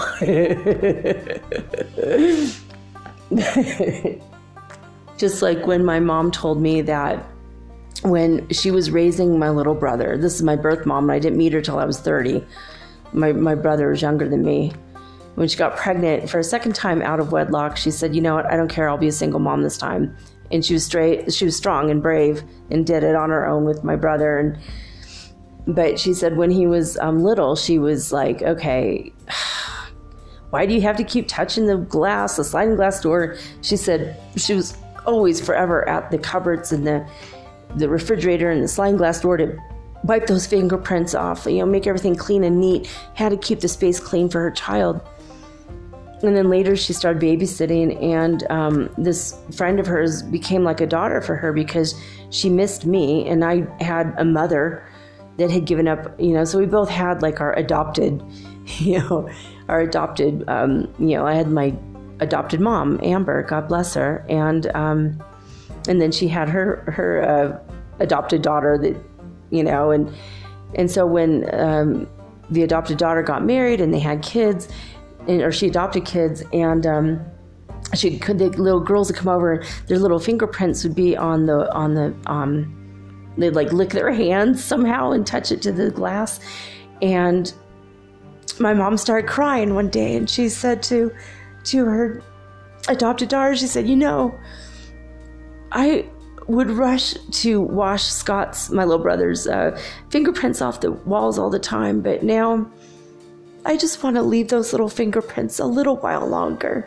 Just like when my mom told me that when she was raising my little brother, this is my birth mom, and I didn't meet her till I was thirty. My, my brother was younger than me. When she got pregnant for a second time out of wedlock, she said, you know what, I don't care, I'll be a single mom this time. And she was straight, she was strong and brave and did it on her own with my brother. And but she said when he was um, little, she was like, okay, why do you have to keep touching the glass, the sliding glass door? She said she was always forever at the cupboards and the, the refrigerator and the sliding glass door to wipe those fingerprints off, you know, make everything clean and neat, had to keep the space clean for her child. And then later she started babysitting, and um, this friend of hers became like a daughter for her because she missed me, and I had a mother that had given up, you know, so we both had like our adopted, you know, our adopted, um, you know, I had my adopted mom, Amber, God bless her, and um, and then she had her her uh, adopted daughter that, you know, and and so when um, the adopted daughter got married and they had kids, and, or she adopted kids, and um, she could the little girls would come over, and their little fingerprints would be on the on the um, they'd like lick their hands somehow and touch it to the glass, and my mom started crying one day, and she said to to her adopted daughter, she said, you know, I would rush to wash Scott's, my little brother's, uh, fingerprints off the walls all the time, but now I just want to leave those little fingerprints a little while longer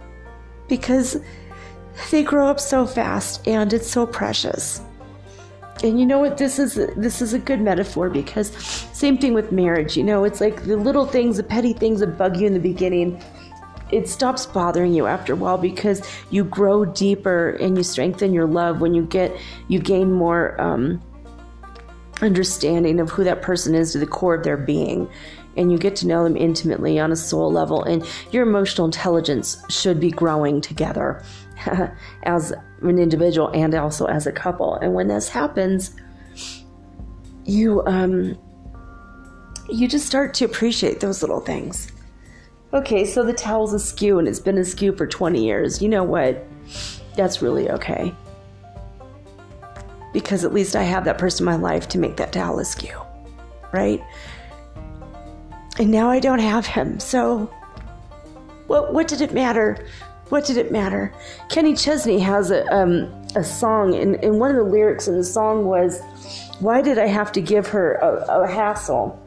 because they grow up so fast and it's so precious. And you know what? This is this is a good metaphor, because same thing with marriage. You know, it's like the little things, the petty things that bug you in the beginning, it stops bothering you after a while, because you grow deeper and you strengthen your love when you get you gain more um, understanding of who that person is to the core of their being, and you get to know them intimately on a soul level, and your emotional intelligence should be growing together as an individual and also as a couple. And when this happens, you um you just start to appreciate those little things. Okay, so the towel's askew and it's been askew for twenty years. You know what? That's really okay. Because at least I have that person in my life to make that towel askew, right? And now I don't have him, so what what did it matter? What did it matter? Kenny Chesney has a um, a song, and, and one of the lyrics in the song was, "Why did I have to give her a, a hassle?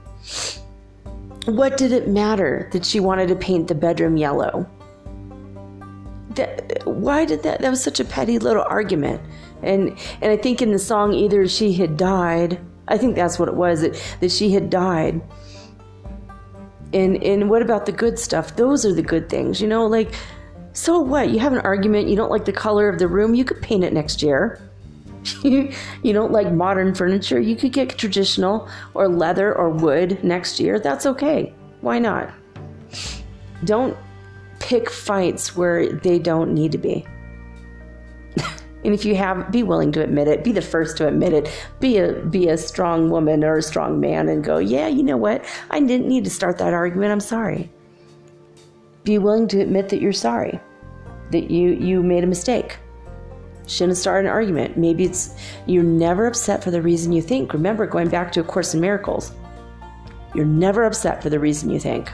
What did it matter that she wanted to paint the bedroom yellow? That, why did that? That was such a petty little argument." And and I think in the song, either she had died. I think that's what it was. That that she had died. And and what about the good stuff? Those are the good things, you know. Like, so what? You have an argument. You don't like the color of the room. You could paint it next year. You don't like modern furniture. You could get traditional or leather or wood next year. That's okay. Why not? Don't pick fights where they don't need to be. And if you have, be willing to admit it. Be the first to admit it. Be a be a strong woman or a strong man and go, yeah, you know what? I didn't need to start that argument. I'm sorry. Be willing to admit that you're sorry, that you, you made a mistake. Shouldn't have started an argument. Maybe it's you're never upset for the reason you think. Remember, going back to A Course in Miracles, you're never upset for the reason you think.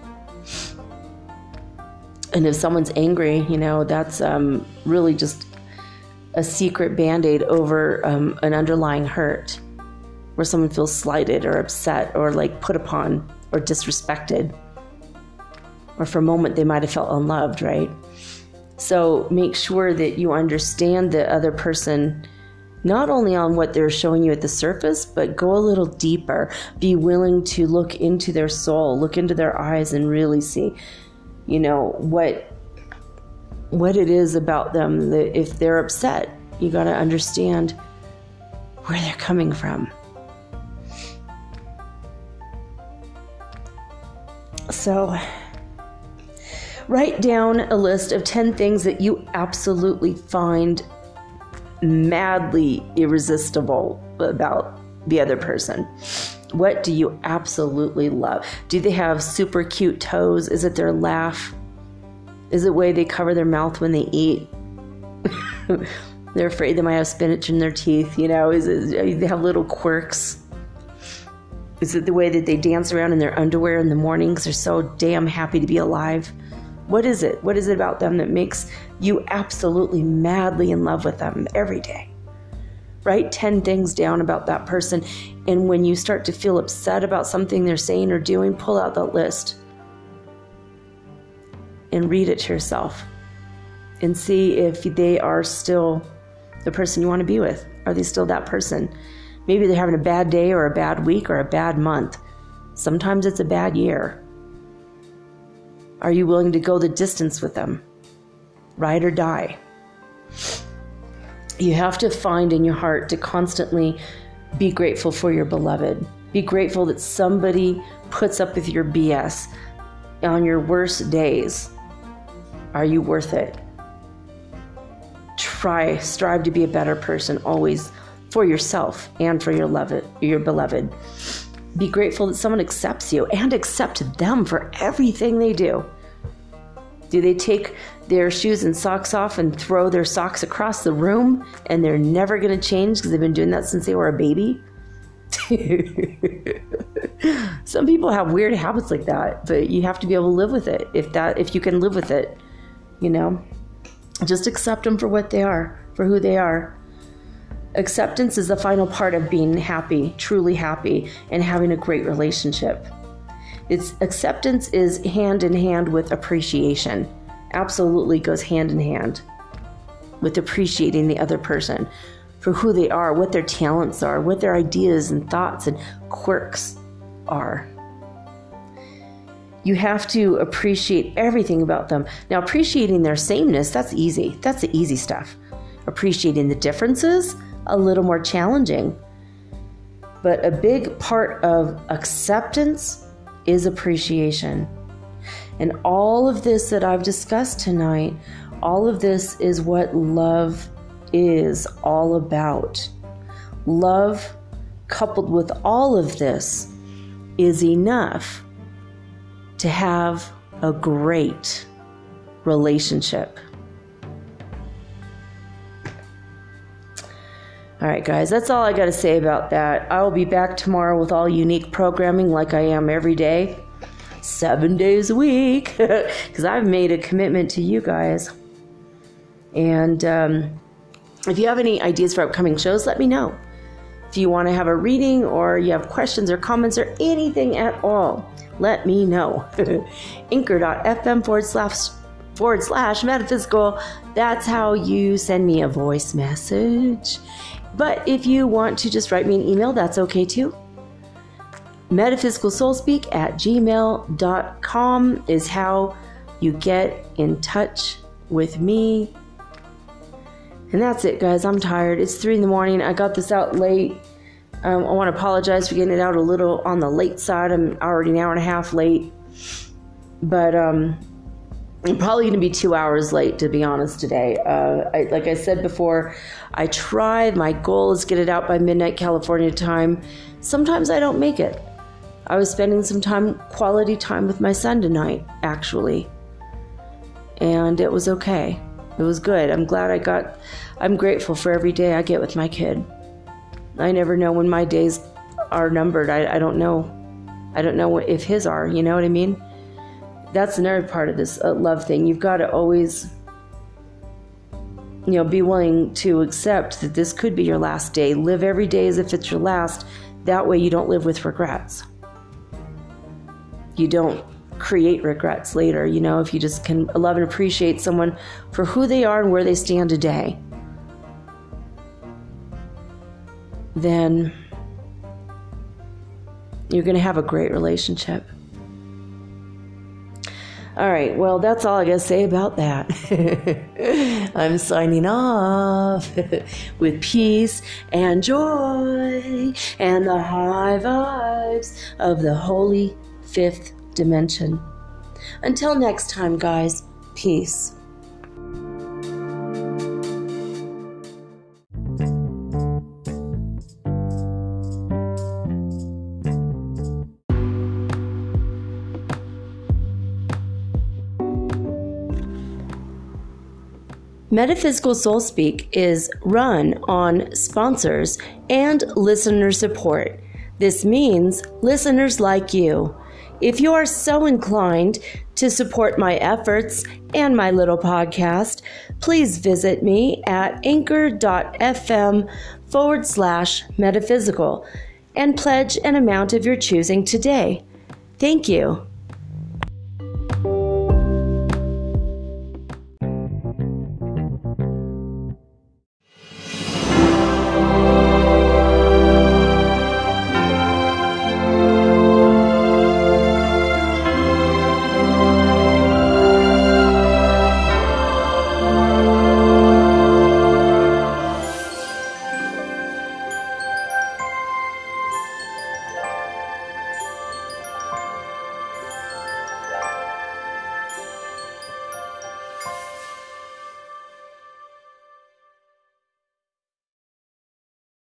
And if someone's angry, you know, that's um, really just a secret Band-Aid over um, an underlying hurt, where someone feels slighted or upset or like put upon or disrespected. Or for a moment they might have felt unloved, right? So make sure that you understand the other person, not only on what they're showing you at the surface, but go a little deeper. Be willing to look into their soul, look into their eyes, and really see, you know, what what it is about them. That if they're upset, you got to understand where they're coming from. So write down a list of ten things that you absolutely find madly irresistible about the other person. What do you absolutely love? Do they have super cute toes? Is it their laugh? Is it the way they cover their mouth when they eat? They're afraid they might have spinach in their teeth, you know? Is it, they have little quirks? Is it the way that they dance around in their underwear in the morning because they're so damn happy to be alive? What is it? What is it about them that makes you absolutely madly in love with them every day? Write ten things down about that person, and when you start to feel upset about something they're saying or doing, pull out that list and read it to yourself and see if they are still the person you want to be with. Are they still that person? Maybe they're having a bad day or a bad week or a bad month. Sometimes it's a bad year. Are you willing to go the distance with them? Ride or die. You have to find in your heart to constantly be grateful for your beloved. Be grateful that somebody puts up with your B S on your worst days. Are you worth it? Try, strive to be a better person always, for yourself and for your beloved, your beloved. Be grateful that someone accepts you and accept them for everything they do. Do they take their shoes and socks off and throw their socks across the room and they're never going to change because they've been doing that since they were a baby? Some people have weird habits like that, but you have to be able to live with it. If that, if you can live with it, you know, just accept them for what they are, for who they are. Acceptance is the final part of being happy, truly happy, and having a great relationship. It's acceptance is hand in hand with appreciation. Absolutely goes hand in hand with appreciating the other person for who they are, what their talents are, what their ideas and thoughts and quirks are. You have to appreciate everything about them. Now, appreciating their sameness, that's easy. That's the easy stuff. Appreciating the differences, a little more challenging. But a big part of acceptance is appreciation. And all of this that I've discussed tonight, all of this is what love is all about. Love coupled with all of this is enough to have a great relationship. All right, guys, that's all I got to say about that. I will be back tomorrow with all unique programming like I am every day, seven days a week, because I've made a commitment to you guys. And um, if you have any ideas for upcoming shows, let me know. If you want to have a reading or you have questions or comments or anything at all, let me know. Anchor.fm forward slash forward slash metaphysical. That's how you send me a voice message. But if you want to just write me an email, that's okay too. metaphysicalsoulspeak at gmail dot com is how you get in touch with me. And that's it, guys. I'm tired. It's three in the morning. I got this out late. Um, I want to apologize for getting it out a little on the late side. I'm already an hour and a half late. But um, I'm probably going to be two hours late, to be honest, today. Uh, I, like I said before, I try. My goal is to get it out by midnight California time. Sometimes I don't make it. I was spending some time, quality time with my son tonight, actually. And it was okay. It was good. I'm glad I got, I'm grateful for every day I get with my kid. I never know when my days are numbered. I, I don't know. I don't know if his are, you know what I mean? That's another part of this uh, love thing. You've got to always, you know, be willing to accept that this could be your last day. Live every day as if it's your last. That way you don't live with regrets. You don't create regrets later, you know, if you just can love and appreciate someone for who they are and where they stand today. Then you're going to have a great relationship. All right, well, that's all I got to say about that. I'm signing off with peace and joy and the high vibes of the holy fifth dimension. Until next time, guys, peace. Metaphysical Soul Speak is run on sponsors and listener support. This means listeners like you. If you are so inclined to support my efforts and my little podcast, please visit me at anchor.fm forward slash metaphysical and pledge an amount of your choosing today. Thank you.